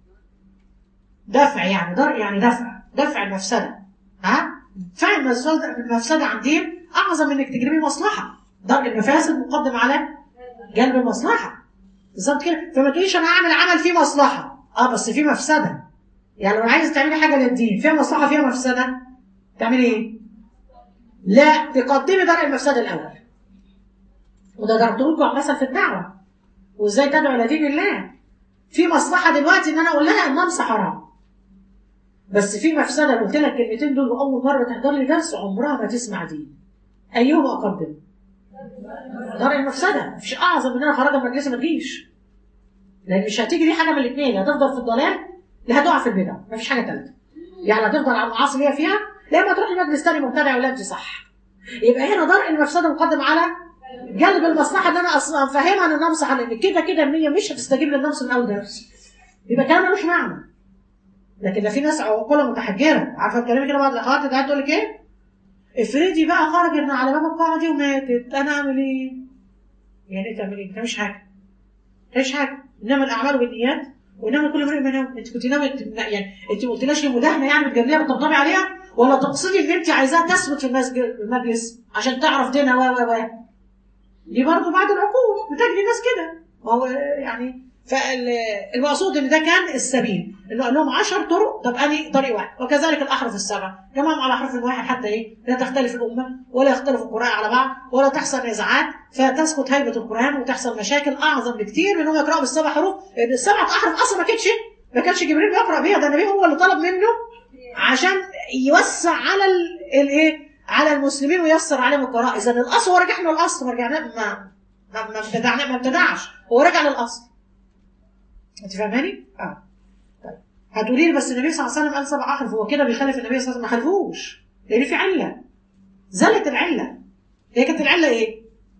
دفع يعني درء يعني دفع المفسدة. فعل المفسدة عن دين أعظم من إنك تجربي مصلحة. درء المفاسد مقدم على جلب المصلحه. بالظبط كده. فما تقوليش انا هعمل عمل فيه مصلحه، بس فيه مفسده. يعني لو عايزه تعملي حاجه للدين فيها مصلحه فيها مفسده، تعملي ايه؟ لا، تقدمي درء المفسده الاول. وده ضربته لكم مثلا في الدعوه، وازاي تدعو الى دين الله. في مصلحه دلوقتي ان انا اقول لها النمس حرام، بس في مفسده. قلت لك الكلمتين دول واول مره تحضر لي درس عمرها ما تسمع دين. ايهما اقدم؟ درء المفسده. مفيش اعظم من ان انا خرجها من المجلس ما تجيش، لان مش هتيجي دي حاجه من الاثنين، هتفضل في الضلال لا هتقع في البدع. مفيش حاجه ثالثه. يعني هتفضل على المعاصي اللي هي فيها، لا اما تروح لمجلس ثاني مبتدع ولا انت صح. يبقى هنا درء المفسده مقدم على جلب المصلحه، ان انا اصلا افهمها ان النمس حلال. كده كده النيه مش هتستجيب للنمس من اول درس، يبقى كلام ملوش معنى. لكن لا، في ناس عقولها متحجره. عارفه الكلام كده بعض الاخوات اللي قاعده تقول لك ايه؟ افرضي بقى خرجت من على باب القاعه دي وماتت، انا اعمل ايه؟ يعني ايه تعمل ايه؟ انت مش حاجه. مش حاجه. انما الاعمال بالنيات وانما كل امرئ ما نوى. انت كنت ناوي يعني انت ما قلتلاش مداهنه يعني بتجامليها بتطبطبي عليها، ولا تقصدي ان انت عايزاها تثبت في المجلس عشان تعرف دينها و دي برضه بعد العقول بتجري الناس كده. هو يعني فالمقصود ان ده كان السبيل، انه قال لهم 10 طرق، طب اني طريق واحد. وكذلك الاحرف السبع جمعهم على حرف واحد، حتى ايه؟ لا تختلف الامه ولا يختلف القراء على بعض ولا تحصل نزاعات فتسقط هيبه القران وتحصل مشاكل اعظم بكتير من انهم يقراوا بالسبع حروف. السبعه احرف اصلا ما كانش جبريل بيقرا بيها، ده النبي هو اللي طلب منه عشان يوسع على الايه؟ على المسلمين وييسر عليهم القراءه. اذا الاصل هو رجعنا للاصل، ما رجعنا ما ابتدعش، هو رجع للاصل. انت فاهماني؟ طيب هتقولي لي بس النبي صلى الله عليه وسلم قال 7 احرف، هو كده بيخالف النبي صلى الله عليه وسلم؟ ما خالفوش، لان في عله زالت العله. هي كانت العله ايه؟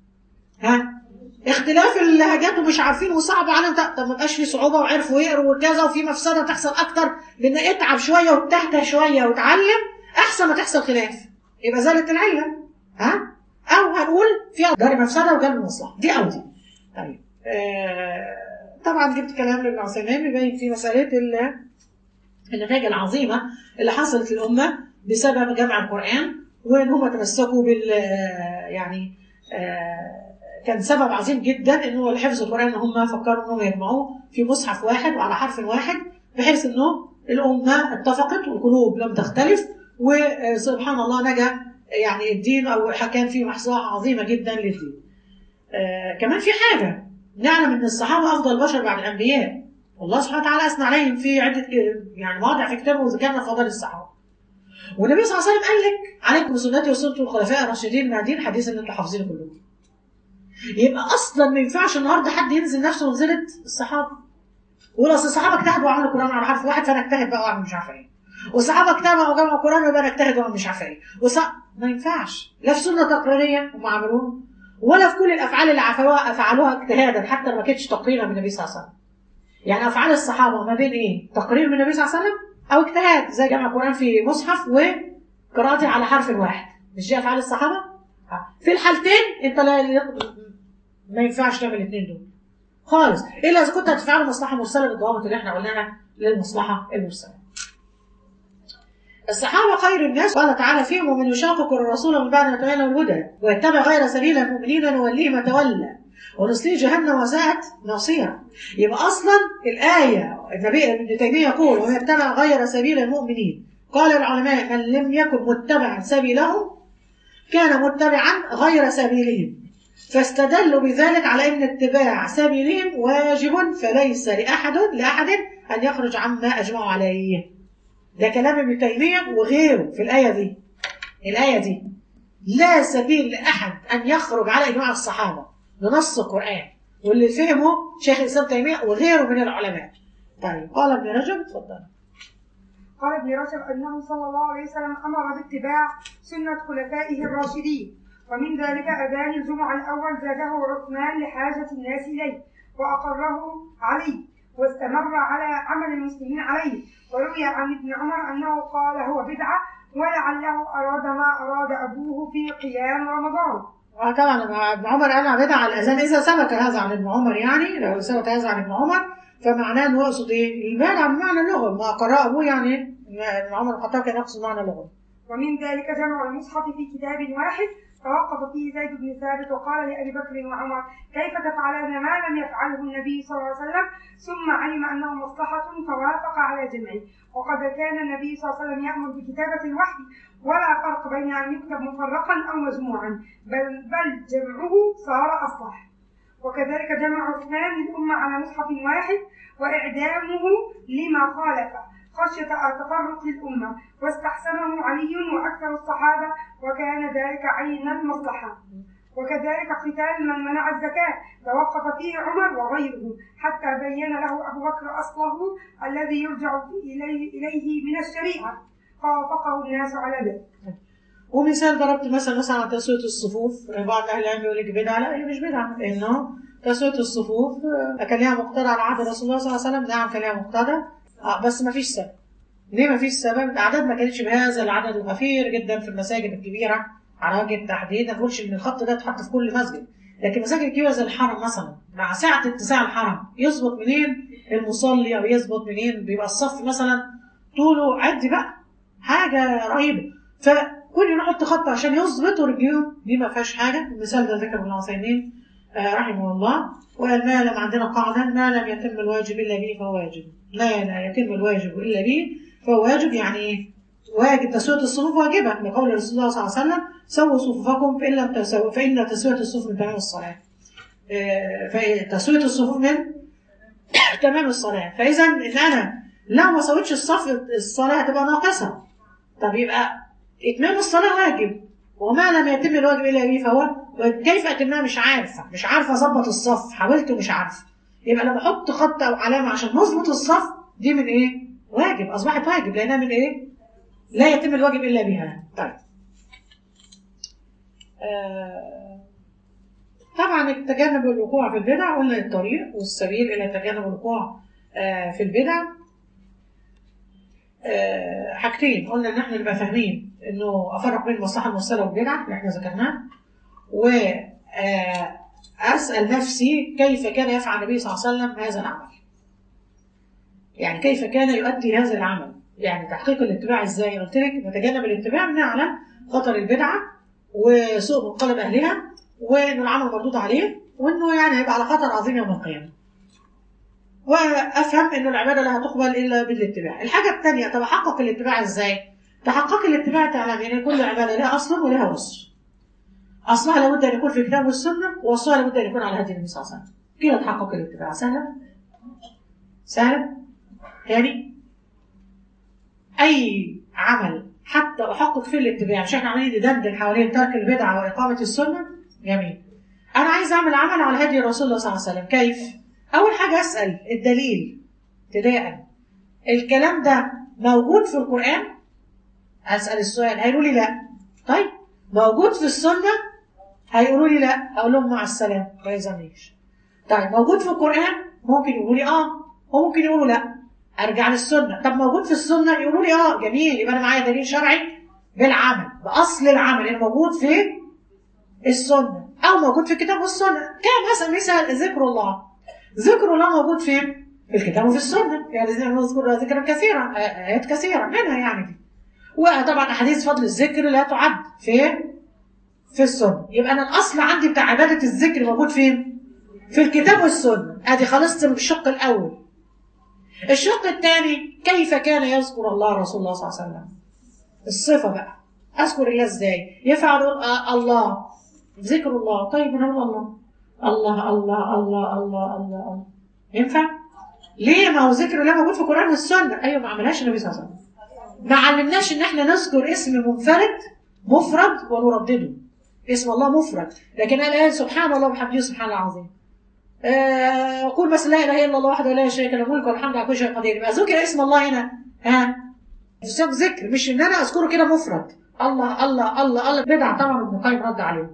اختلاف اللهجات ومش عارفين وصعب عليهم. طب ما بقاش في صعوبه وعرفوا يقروا وكذا، وفي مفسده تحصل اكتر بان اتعب شويه وتهته شويه وتعلم احسن ما تحصل خلاف، يبقى زالت العله. او هنقول فيها دار مفسده وجلب مصلحه، دي او دي. طيب طبعا جبت كلام لابن عثيمين بيبين في مساله النتائج العظيمه اللي حصلت للامه بسبب جمع القران، وان هم تمسكوا بال يعني كان سبب عظيم جدا ان هو حفظ القران، ان هم فكروا انهم يجمعوه في مصحف واحد وعلى حرف واحد، بحيث انه الامه اتفقت والقلوب لم تختلف، وسبحان الله نجا يعني الدين، او كان فيه محصاه عظيمه جدا للدين. كمان في حاجه نعلم ان الصحابه افضل البشر بعد الانبياء، والله سبحانه وتعالى اثنى عليهم في عده يعني مواضع في كتابه وذكرنا فضائل الصحابه. والنبي صلى الله عليه وسلم قال لك عليكم بسنتي وسنه الخلفاء الراشدين المهديين، حديث ان انتم حافظينه كلكم. يبقى اصلا ما ينفعش النهارده حد ينزل نفسه منزله الصحابه، ولا اصل الصحابه اجتهدوا وعملوا القران على حرف واحد فانا اجتهد بقى واعمل مش عارفه ايه، والصحابه اجتهدوا وجمعوا القران يبقى انا اجتهد واعمل مش عارفه ايه، ما ينفعش، لا في سنه تقريريه هم عملوها، ولا في كل الافعال اللي فعلوها اجتهادا حتى ما كانتش تقريرا من النبي صلى الله عليه وسلم. يعني افعال الصحابه ما بين ايه؟ تقرير من النبي صلى الله عليه وسلم او اجتهاد زي جمع القران في مصحف وقراءته على حرف واحد، مش دي افعال الصحابه؟ في الحالتين انت ما ينفعش تعمل الاثنين دول خالص، الا اذا كنت هتفعل مصلحه مرسله بالضوابط اللي احنا قلناها للمصلحه المرسله. الصحابه خير الناس، قال تعالى فيهم ومن يشاقق الرسول من بعد ما تبين له الهدى ويتبع غير سبيل المؤمنين نوليه ما تولى ونصليه جهنم وساءت مصيرا. يبقى اصلا الايه النبي ابن تيميه يقول ومن يتبع غير سبيل المؤمنين، قال العلماء من لم يكن متبعا سبيلهم كان متبعا غير سبيلهم، فاستدلوا بذلك على ان اتباع سبيلهم واجب فليس لاحد ان يخرج عما اجمعوا عليه. ده كلام ابن تيميه وغيره في الايه دي لا سبيل لاحد ان يخرج على اجماع الصحابه بنص القران، واللي فهمه شيخ الاسلام تيميه وغيره من العلماء. طيب قال ابن رجب، اتفضل. قال ابن رجب انه صلى الله عليه وسلم امر باتباع سنه خلفائه الراشدين، ومن ذلك اذان الجمعه الاول زاده عثمان لحاجه الناس اليه واقره عليه واستمر على عمل المسلمين عليه. وروي عن ابن عمر انه قال هو بدعه ولعله اراد ما اراد ابوه في قيام رمضان. طبعا ابن عمر قال بدعه الاذان اذا ثبت هذا عن ابن عمر، يعني لو ثبت هذا عن ابن عمر فمعناه انه يقصد ايه؟ البدعه بمعنى اللغوي، ما قرأ ابوه يعني ابن عمر الخطاب كان يقصد معنى اللغوي. ومن ذلك جمع المصحف في كتاب واحد توقف فيه زيد بن ثابت وقال لأبي بكر وعمر: كيف تفعلان ما لم يفعله النبي صلى الله عليه وسلم؟ ثم علم أنه مصلحة فوافق على جمعه. وقد كان النبي صلى الله عليه وسلم يأمر بكتابة الوحي، ولا فرق بين أن يكتب مفرقا أو مجموعا، بل جمعه صار أصلح. وكذلك جمع عثمان الأمة على مصحف واحد وإعدامه لما خالف خشية تفرق الأمة، واستحسنه علي وأكثر الصحابة، وكان ذلك عين المصلحة. وكذلك قتال من منع الزكاة توقف فيه عمر وغيره حتى بين له أبو بكر أصله الذي يرجع إليه من الشريعة، فوافقه الناس على ذلك. ومثال ضربت مثلا على تسوية الصفوف، بعض أهل العلم يقول لك بدعة، لا هي مش بدعة، لأنه تسوية الصفوف كان لها مقتضى على عهد رسول الله صلى الله عليه وسلم. نعم كان لها مقتضى، بس ما فيش سبب. ليه ما فيش سبب؟ الأعداد ما كانتش بهذا العدد الغفير جدا في المساجد الكبيرة على وجه التحديد. ما نقولش إن الخط ده اتحط في كل مسجد، لكن مساجد كبيرة زي الحرم مثلا مع سعة اتساع الحرم يظبط منين المصلي أو يظبط منين بيبقى الصف مثلا طوله عد بقى حاجة رهيبة، فكل نحط خط عشان يظبطوا رجليهم، دي ما فيهاش حاجة. المثال ده ذكر ابن عثيمين رحمه الله، وقال: ما لم عندنا قاعدة ما لم يتم الواجب إلا به فهو واجب، لا يتم الواجب إلا به فهو واجب. يعني واجب تسوية الصفوف واجبة، لقول رسول الله صلى الله عليه وسلم: سووا صفوفكم فإن لم تسووا فإن تسوية الصفوف من تمام الصلاة. فتسوية الصفوف من تمام الصلاة. فإذا إن أنا لو ما سويتش الصف الصلاة هتبقى ناقصة. طب يبقى إتمام الصلاة واجب، وما لم يتم الواجب إلا به فهو كيف أتمها؟ مش عارفة أظبط الصف، حاولت ومش عارفة. يبقى لما أحط خط أو علامة عشان نظبط الصف دي من إيه؟ واجب، أصبحت واجب لأنها من إيه؟ لا يتم الواجب إلا بها. طيب طبعا تجنب الوقوع في البدع، قلنا الطريق والسبيل إلى تجنب الوقوع في البدع حاجتين. قلنا ان احنا نبقى فاهمين انه افرق بين المصلحه المرسله والبدعه اللي احنا ذكرناها، واسال نفسي كيف كان يفعل النبي صلى الله عليه وسلم هذا العمل، يعني كيف كان يؤدي هذا العمل، يعني تحقيق الاتباع ازاي. قلت لك نتجنب الاتباع من على خطر البدعه وسوء منقلب اهلها، وانه العمل مردود عليه، وانه يعني هيبقى على خطر عظيم يوم القيامه. وافهم انه العباده لا تقبل الا بالاتباع. الحاجه الثانيه، طب احقق الاتباع ازاي؟ تحقق الاتباع تعلم يعني كل عباده لها اصل ولها وصف. اصلها لابد ان يكون في الكتاب والسنه، ووصفها لابد ان يكون على هدي النبي صلى الله عليه وسلم. كده تحقق الاتباع. سهله تاني، اي عمل حتى احقق فيه الاتباع، مش احنا عاملين ندندن حوالين ترك البدعه واقامه السنه. جميل، انا عايز اعمل عمل على هدي رسول الله صلى الله عليه وسلم. كيف؟ أول حاجة أسأل الدليل ابتداء، الكلام ده موجود في القرآن؟ أسأل السؤال، هيقولوا لي لا. طيب موجود في السنة؟ هيقولوا لي لا، أقول لهم مع السلامة ما يلزمنيش. طيب موجود في القرآن؟ ممكن يقولوا لي وممكن يقولوا لا، أرجع للسنة. طب موجود في السنة؟ يقولوا لي جميل، يبقى أنا معايا دليل شرعي بالعمل بأصل العمل اللي موجود في السنة أو موجود في الكتاب والسنة. كان مثلا ذكر الله، ذكر الله موجود فين؟ في الكتاب وفي السنة، يعني نذكر ذكرا كثيرا، آيات كثيرة منها يعني دي. وطبعا أحاديث فضل الذكر لا تعد في السنة. يبقى أنا الأصل عندي بتاع عبادة الذكر موجود فين؟ في الكتاب والسنة. أدي خلصت من الشق الأول. الشق الثاني، كيف كان يذكر الله رسول الله صلى الله عليه وسلم؟ الصفة بقى، أذكر الله إزاي؟ يفعل الله، ذكر الله. طيب أنا أقول الله الله الله الله الله الله، ينفع؟ ليه؟ ما هو ذكر الله موجود في القرآن والسنة. أيوة، ما عملهاش النبي صلى الله عليه وسلم. ما علمناش إن إحنا نذكر اسم منفرد مفرد ونردده. اسم الله مفرد، لكن قال سبحان الله وبحمده سبحان الله العظيم. قول بس لا إله إلا الله وحده لا شريك له الملك والحمد على كل شيء قدير. يبقى ذكر اسم الله هنا ذكر، مش إن أنا أذكره كده مفرد. الله الله الله الله، بدعة طبعا. ابن القيم رد عليه.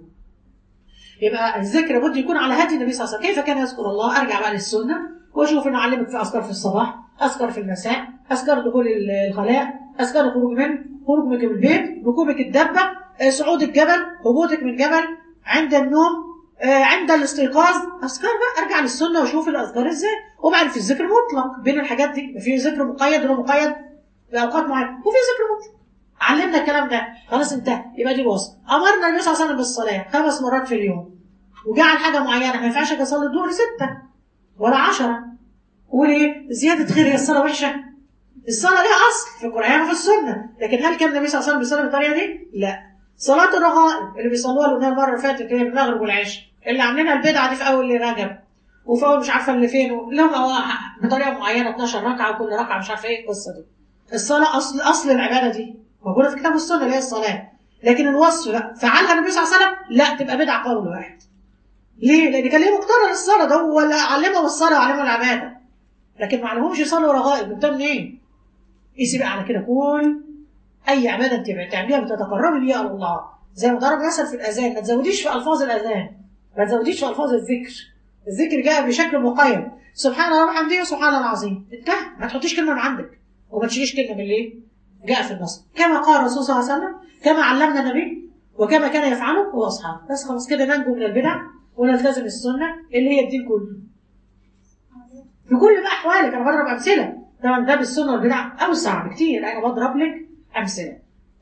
يبقى الذكر لابد يكون على هدي النبي صلى الله عليه وسلم. كيف كان يذكر الله؟ ارجع بقى للسنه واشوف انه علمك في اذكار في الصباح، اذكار في المساء، اذكار دخول الخلاء، اذكار الخروج خروجك من البيت، ركوبك الدبه، صعود الجبل، هبوطك من الجبل، عند النوم، عند الاستيقاظ. اذكار بقى، ارجع للسنه واشوف الاذكار ازاي. وبعد في الذكر مطلق بين الحاجات دي، في ذكر مقيد ولا مقيد باوقات معينه، وفي ذكر مطلق علمنا الكلام ده خلاص انتهى، يبقى دي الوصف. امرنا النبي صلى الله عليه وسلم بالصلاه 5 مرات في اليوم، وجعل حاجه معينه، ما ينفعش اجي اصلي الظهر 6 ولا 10. وليه؟ زياده خير، هي الصلاه وحشه؟ الصلاه ليها اصل في القران وفي السنه، لكن هل كان النبي صلى الله عليه وسلم بيصلي بالطريقه دي؟ لا. صلاه الرغائب اللي بيصلوها اللي قلناها المره اللي فاتت، اللي هي المغرب والعشاء، اللي عاملينها البدعه دي في اول رجب وفي اول مش عارفه اللي فين، لهم بطريقه معينه 12 ركعه وكل ركعه مش عارفه ايه القصه دي. الصلاه اصل العباده دي موجوده في كتاب السنه اللي هي الصلاه، لكن الوصف بقى فعلها النبي صلى الله عليه وسلم لا، تبقى بدعه قول واحد. ليه؟ لان كان ليه مقتضى للصلاه ده، ولا علمهم الصلاه وعلمهم العباده، لكن ما علمهمش يصلوا رغائب. جبتها منين؟ قيسي بقى على كده كل اي عباده انت بتعمليها بتتقربي بيها الى الله. زي ما ضرب مثل في الاذان، ما تزوديش في الفاظ الاذان، ما تزوديش في الفاظ الذكر. الذكر جاء بشكل مقيد، سبحان الله وبحمده وسبحان الله العظيم، انتهى. ما تحطيش كلمه من عندك وما تشيليش كلمه من اللي جاء في النص، كما قال الرسول صلى الله عليه وسلم، كما علمنا النبي، وكما كان يفعله هو اصحابه. بس خلاص كده ننجو من البدع ونلتزم السنه اللي هي الدين كله في كل بقى احوالك. انا بضرب امثله، طبعا ده بالسنه والبدع اوسع بكتير، انا بضرب لك امثله.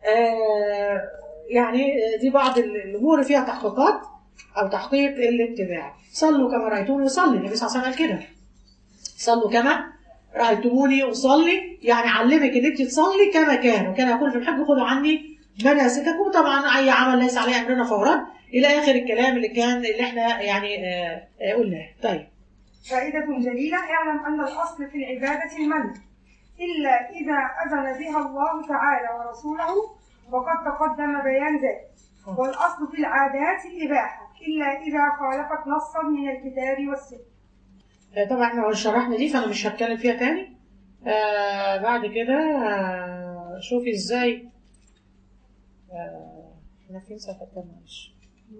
يعني دي بعض الامور فيها تحقيقات او تحقيق الاتباع. صلوا كما رايتوني اصلي، النبي صلى الله عليه وسلم قال كده، صلوا كما رايتموني اصلي، يعني علمك ان انت تصلي كما كان، وكان يقول في الحج خذوا عني مناسككم. طبعا اي عمل ليس عليه امرنا فورا الى اخر الكلام اللي احنا يعني قلناه. طيب، فائدة جليلة: اعلم أن الأصل في العبادة المنع، إلا إذا أذن بها الله تعالى ورسوله، وقد تقدم بيان ذلك. والأصل في العادات الإباحة، إلا إذا خالفت نصا من الكتاب والسنة. طبعا احنا شرحنا دي فأنا مش هتكلم فيها تاني. بعد كده شوفي ازاي احنا فين صفحة كام؟ معلش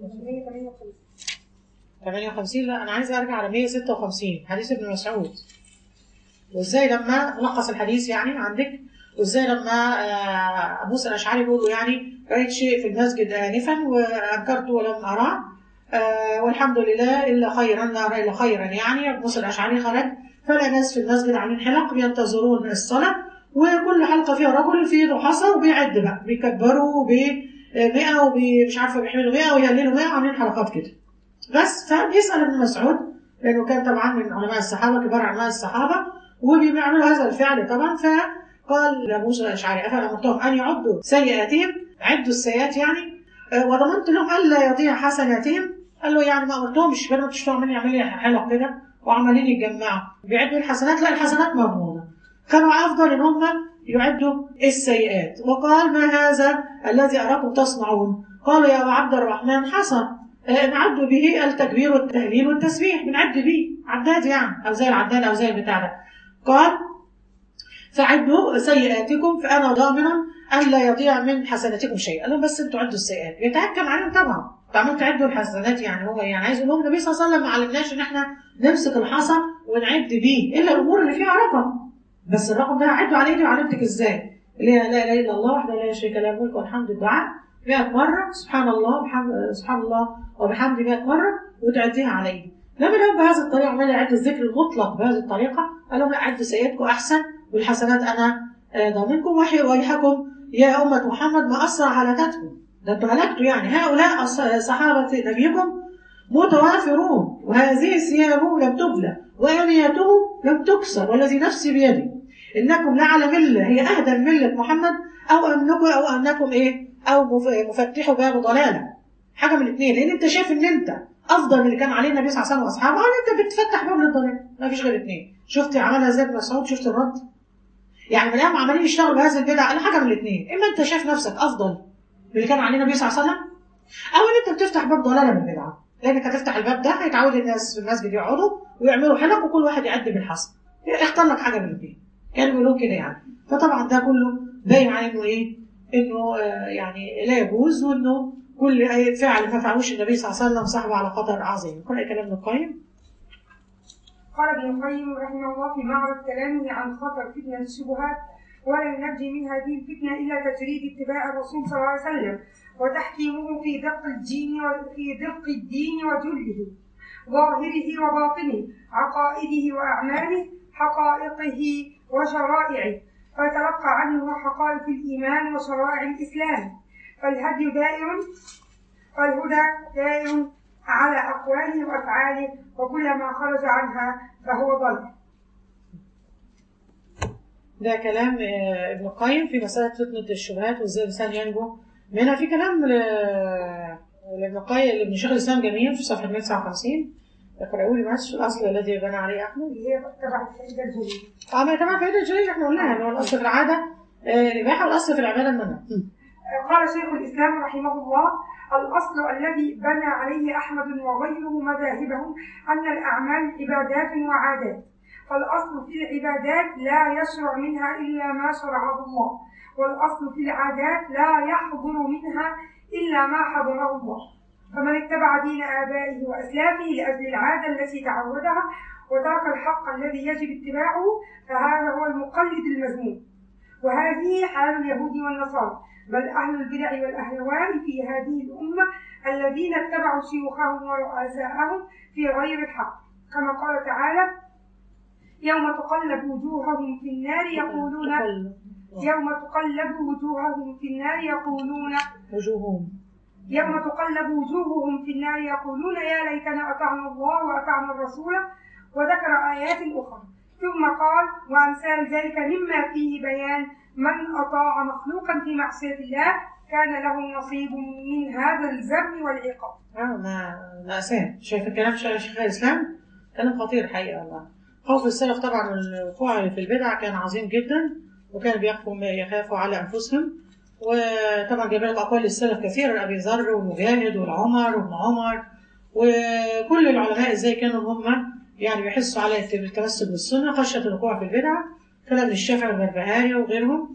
58. لا انا عايزه ارجع على 156 حديث ابن مسعود، وازاي لما لخص الحديث يعني عندك، وازاي لما ابو موسى الاشعري بيقول يعني رايت شيء في المسجد انفا وانكرته ولم اراه، والحمد لله الا خيرا، لا ارى الا خيرا. يعني ابو موسى الاشعري خرج فلا ناس في المسجد عاملين حلق بينتظرون الصلاه، وكل حلقه فيها رجل في يده حصى وبيعد بقى، بيكبروا ب 100 ومش عارفه بيحملوا 100 ويهللوا 100 وعاملين حلقات كده. بس فبيسال ابن مسعود لانه كان طبعا من علماء الصحابه، كبار علماء الصحابه، وبيعملوا هذا الفعل طبعا. فقال لابو موسى الاشعري: افلا امرتهم ان يعدوا سيئاتهم، عدوا السيئات يعني، وضمنت لهم الا يضيع حسناتهم. قال له يعني ما امرتهمش، بدل ما تشتغلوا عمالين يعملوا حلق كده وعمالين يتجمعوا بيعدوا الحسنات، لا الحسنات مضمونه، كانوا افضل ان هم يعدوا السيئات. وقال: ما هذا الذي اراكم تصنعون؟ قالوا: يا ابا عبد الرحمن حصى نعد به التكبير والتهليل والتسبيح، بنعد به عداد يعني، او زي العداد او زي البتاع ده. قال: فعدوا سيئاتكم فانا ضامن ان لا يضيع من حسناتكم شيء. قال لهم: بس انتوا عدوا السيئات. بيتحكم عليهم طبعا، تعملوا تعدوا الحسنات. يعني هو يعني عايز يقول لهم النبي صلى الله عليه وسلم ما علمناش ان احنا نمسك الحصى ونعد بيه الا الامور اللي فيها رقم، بس الرقم ده عدوا على ايدي وعلمتك ازاي، اللي هي لا اله الا الله وحده لا شريك له الملك والحمد الدعاء 100 مره، سبحان الله سبحان الله وبحمده 100 مره، وتعديها على ايدي. لما لهم بهذه الطريقه عمال يعد الذكر المطلق بهذه الطريقه، قال لهم: لا عدوا سيئاتكم احسن، والحسنات انا ضامنكم. ويحكم يا امه محمد ما اسرع هلكتكم، ده انتوا هلكتوا يعني. هؤلاء صحابه نبيكم متوافرون، وهذه ثيابهم لم تبلى وانياتهم لم تكسر، والذي نفسي بيده انكم لعلى مله هي اهدى من مله محمد، او انكم ايه، او مفتحوا باب ضلاله. حاجه من الاثنين، لان انت شايف ان انت افضل من اللي كان عليه النبي صلى الله عليه وسلم واصحابه، انت بتفتح باب للضلال، ما فيش غير اثنين. شفتي عملها زي ابن مسعود؟ شفت الرد؟ يعني من عمالين يشتغلوا بهذه البدع، قال حاجه من الاثنين: اما انت شايف نفسك افضل من اللي كان عليه النبي صلى الله عليه وسلم، او ان انت بتفتح باب ضلاله من البدعه، لانك هتفتح الباب ده هيتعود الناس في المسجد يقعدوا ويعملوا حلق وكل واحد يعد بالحسب، اختار لك حاجه من الاثنين. كانوا بيقولوا كده يعني. فطبعا ده كله باين على انه ايه، انه يعني لا يجوز، وانه كل اي فعل ما فعلوش النبي صلى الله عليه وسلم صاحبه على خطر عظيم. قرأ كلام ابن القيم. قال ابن القيم رحمه الله في معرض كلامه عن خطر فتنة الشبهات: ولا ينجي من هذه الفتنة إلا تجريد اتباع الرسول صلى الله عليه وسلم، وتحكيمه في دق الدين وجله، ظاهره وباطنه، عقائده وأعماله، حقائقه وشرائعه، فيتلقى عنه حقائق الإيمان وشرائع الإسلام. فالهدى دائر على أقواله وأفعاله، وكل ما خرج عنها فهو ضل. ده كلام ابن القيم في مسألة فتنة الشبهات وازاي الإنسان ينجو منها. في كلام لابن القيم لابن شيخ الإسلام جميل في صفحة 159. اقرأوا لي معلش الأصل الذي بنى عليه أحمد. اللي هي تبع الفائدة الجليل. ما تبع فائدة الجليل احنا قلناها اللي هو الأصل في العادة الإباحة والأصل في العبادة المنع. قال شيخ الإسلام رحمه الله: الأصل الذي بنى عليه أحمد وغيره مذاهبهم أن الأعمال عبادات وعادات، فالأصل في العبادات لا يشرع منها إلا ما شرعه الله، والأصل في العادات لا يحضر منها إلا ما حضره الله. فمن اتبع دين آبائه وأسلافه لأجل العادة التي تعودها وترك الحق الذي يجب اتباعه فهذا هو المقلد المذموم. وهذه حال اليهود والنصارى، بل أهل البدع والأهواء في هذه الأمة الذين اتبعوا شيوخهم ورؤساءهم في غير الحق، كما قال تعالى: يوم تقلب وجوههم في النار يقولون يا ليتنا أطعنا الله وأطعنا الرسول، وذكر آيات أخرى. ثم قال: وأمثال ذلك مما فيه بيان من أطاع مخلوقا في معصية الله كان له نصيب من هذا الذم والعقاب. مأساة. شايف الكلام شيخ الإسلام؟ كلام خطير حقيقة. الله خوف السلف طبعا الوقوع في البدع كان عظيم جدا، وكانوا يخافوا على أنفسهم. وطبعا جايب لك أقوال السلف كثيرة، أبي ذر ومجاهد والعمر وابن عمر وكل العلماء ازاي كانوا هم يعني بيحسوا على التمسك بالسنة خشية الوقوع في البدع. كلام الشافعي والبربهاري وغيرهم،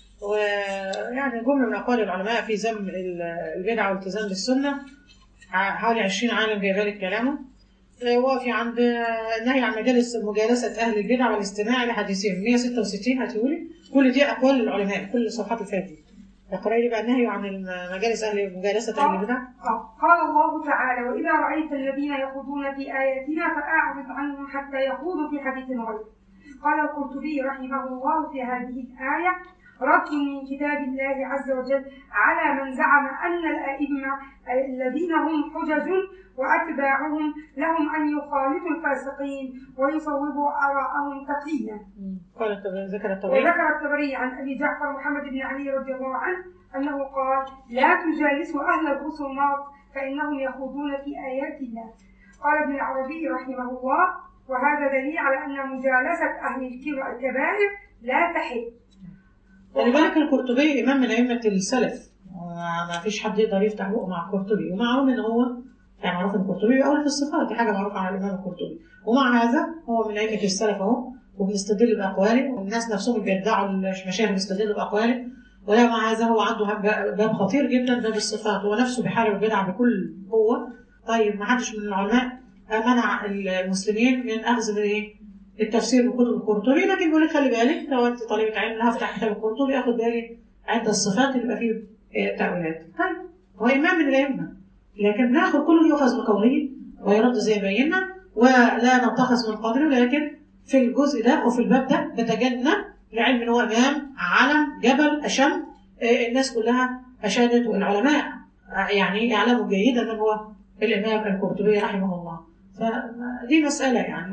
ويعني جملة من أقوال العلماء في ذم البدع والالتزام بالسنة. حوالي 20 عالم جايب لك كلامه. وفي عند النهي عن مجالسة أهل البدع والاستماع لحديثهم 166 هتقولي كل دي أقوال العلماء كل الصفحات الفاتحة. اقرأ لي بقى النهي عن مجالسة أهل البدع. قال الله تعالى: وإذا رأيت الذين يخوضون في آياتنا فأعرض عنهم حتى يخوضوا في حديث غيره. قال القرطبي رحمه الله في هذه الآية: رد من كتاب الله عز وجل على من زعم أن الأئمة الذين هم حجج وأتباعهم لهم أن يخالطوا الفاسقين ويصوبوا آراءهم تقيا. وذكر الطبري عن أبي جعفر محمد بن علي رضي الله عنه أنه قال: لا تجالسوا أهل الخصومات فإنهم يخوضون في آيات الله. قال ابن العربي رحمه الله: وهذا دليل على أن مجالسة أهل الكبائر لا تحل. خلي بالك القرطبي إمام من أئمة السلف، ما فيش حد يقدر يفتح بقه مع القرطبي، ومعه إن هو يعني معروف إن القرطبي أول في الصفات، دي حاجة معروفة عن الإمام القرطبي، ومع هذا هو من أئمة السلف أهو، وبيستدل بأقواله، والناس نفسهم اللي بيدعوا المشايخ بيستدلوا بأقواله، ومع هذا هو عنده باب خطير جدا باب الصفات، هو نفسه بيحارب البدع بكل قوة. طيب ما حدش من العلماء منع المسلمين من أخذ التفسير بكتب القرطبي، لكن بيقول لك خلي بالك لو انت طالبة علم هفتح كتاب القرطبي اخد بالي عدة الصفات اللي بقى فيه تأويلات. طيب هو إمام من الأئمة، لكن ناخد كله يؤخذ بقوله ويرد زي ما بينا، ولا نتخذ من قدره، لكن في الجزء ده وفي الباب ده بتجنب لعلم ان هو إمام علم جبل أشم، الناس كلها أشادت، والعلماء يعني يعلموا جيدا من هو الإمام القرطبي رحمه الله. فدي مسألة يعني،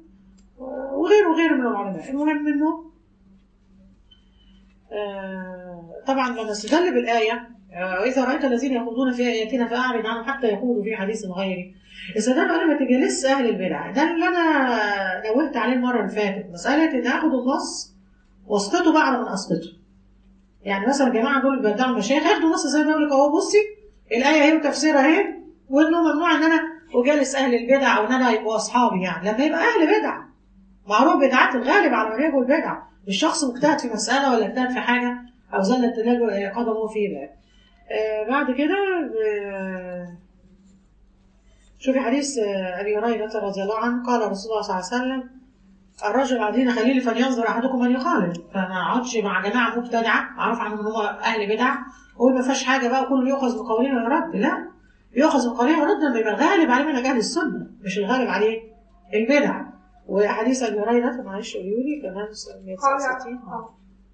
وغيره من العلماء. المهم انه طبعا لما استدل بالآية وإذا رأيت الذين يخوضون في آياتنا فأعرض عنهم حتى يخوضوا في حديث غيره، استدل قال ما تجلس أهل البدع. ده اللي أنا نوهت عليه المرة اللي فاتت، مسألة إن آخد النص واسقطه بعد من أسقطه. يعني مثلا الجماعة دول اللي بيدعوا المشايخ ياخدوا النص زي ما يقول لك أهو بصي الآية اهي وتفسيرها اهي، وإنه ممنوع إن أنا أجالس أهل البدع وإن أنا يبقوا أصحابي. يعني لما يبقى أهل بدع معروف بدعات الغالب على مريض البدع، الشخص مجتهد في مسألة ولا اجتهد في حاجة أو زلت قدمه في باب. بعد كده شوفي حديث أبي هريرة رضي الله عنه قال رسول الله صلى الله عليه وسلم: الرجل العدين خليل فلينظر أحدكم من يخالف. فما اقعدش مع جماعة مبتدعة معروف عنهم إن هم أهل بدع وما فيهاش حاجة بقى كله يؤخذ بقولين ويرد. لا، يؤخذ بقولين ويرد لما يبقى الغالب عليه من أهل السنة مش الغالب عليه البدع. وحديث أبي هريرة معلش قولوا لي كمان 169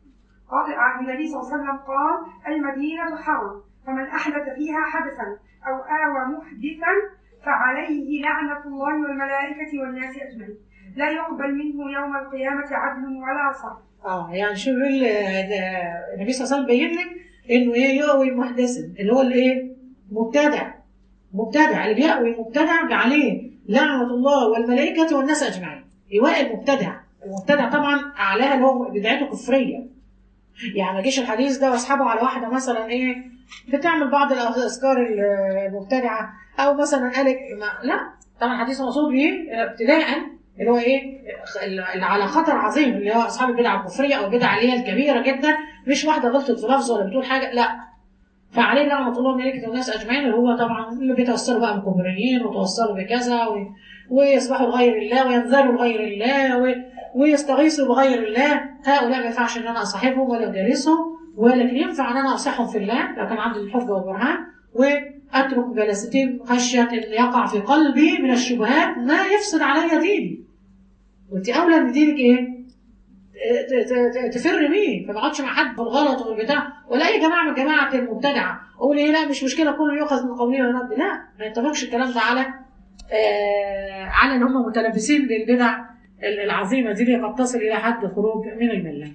قال النبي صلى الله عليه وسلم قال: المدينة حرم، فمن أحدث فيها حدثا أو آوى محدثا فعليه لعنة الله والملائكة والناس أجمعين، لا يقبل منه يوم القيامة عدل ولا صرف. يعني شو النبي صلى الله عليه وسلم بين لك انه ايه يؤوي محدثا، اللي هو الايه؟ مبتدع اللي بيأوي مبتدع عليه لعنة الله والملائكة والناس أجمعين. إيواء المبتدع طبعا أعلاها اللي هو بدعته كفرية. يعني ما جيش الحديث ده وأصحابه على واحدة مثلا إيه بتعمل بعض الأذكار المبتدعة، أو مثلا قالك لا، طبعا الحديث المقصود بيه ابتداء اللي هو إيه اللي على خطر عظيم، اللي هو أصحاب البدع الكفرية أو البدع اللي هي الكبيرة جدا، مش واحدة غلطت في لفظ ولا بتقول حاجة، لا، فعليه لعنة الله والملائكة والناس أجمعين، اللي هو طبعا اللي بيتوسلوا بقى بالكبريين وتوسلوا بكذا ويسبحوا لغير الله وينذروا لغير الله ويستغيثوا بغير الله. هؤلاء ما ينفعش ان انا اصاحبهم ولا اجالسهم، ولكن ينفع ان انا انصحهم في الله لو كان عندي الحجه والبرهان، واترك جلستهم خشيه ان يقع في قلبي من الشبهات ما يفسد علي ديني. وانت اولى ان دينك ايه؟ تفر بيه، فما اقعدش مع حد بالغلط والبتاع، ولا اي جماعه من جماعه المبتدعه اقول ايه لا مش مشكله كله يؤخذ من قوله ويرد، لا، ما ينطبقش الكلام ده على ان هم متلبسين بالبدع العظيمه دي اللي قد تصل الى حد خروج من المله.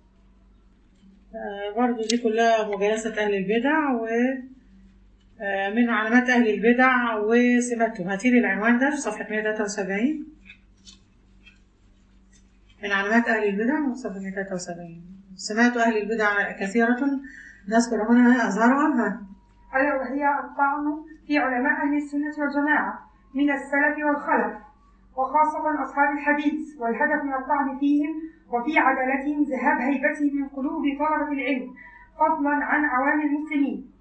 برضو دي كلها مجالسه اهل البدع ومن علامات اهل البدع وسماتهم. هاتي لي العنوان ده في صفحه 173. من علامات أهل البدع صفحة 173. سمات أهل البدع كثيرة نذكر هنا أظهرها، ألا وهي الطعن في علماء أهل السنة والجماعة من السلف والخلف، وخاصة أصحاب الحديث، والهدف من الطعن فيهم وفي عدالتهم ذهاب هيبتهم من قلوب طلبة العلم فضلا عن عوام المسلمين.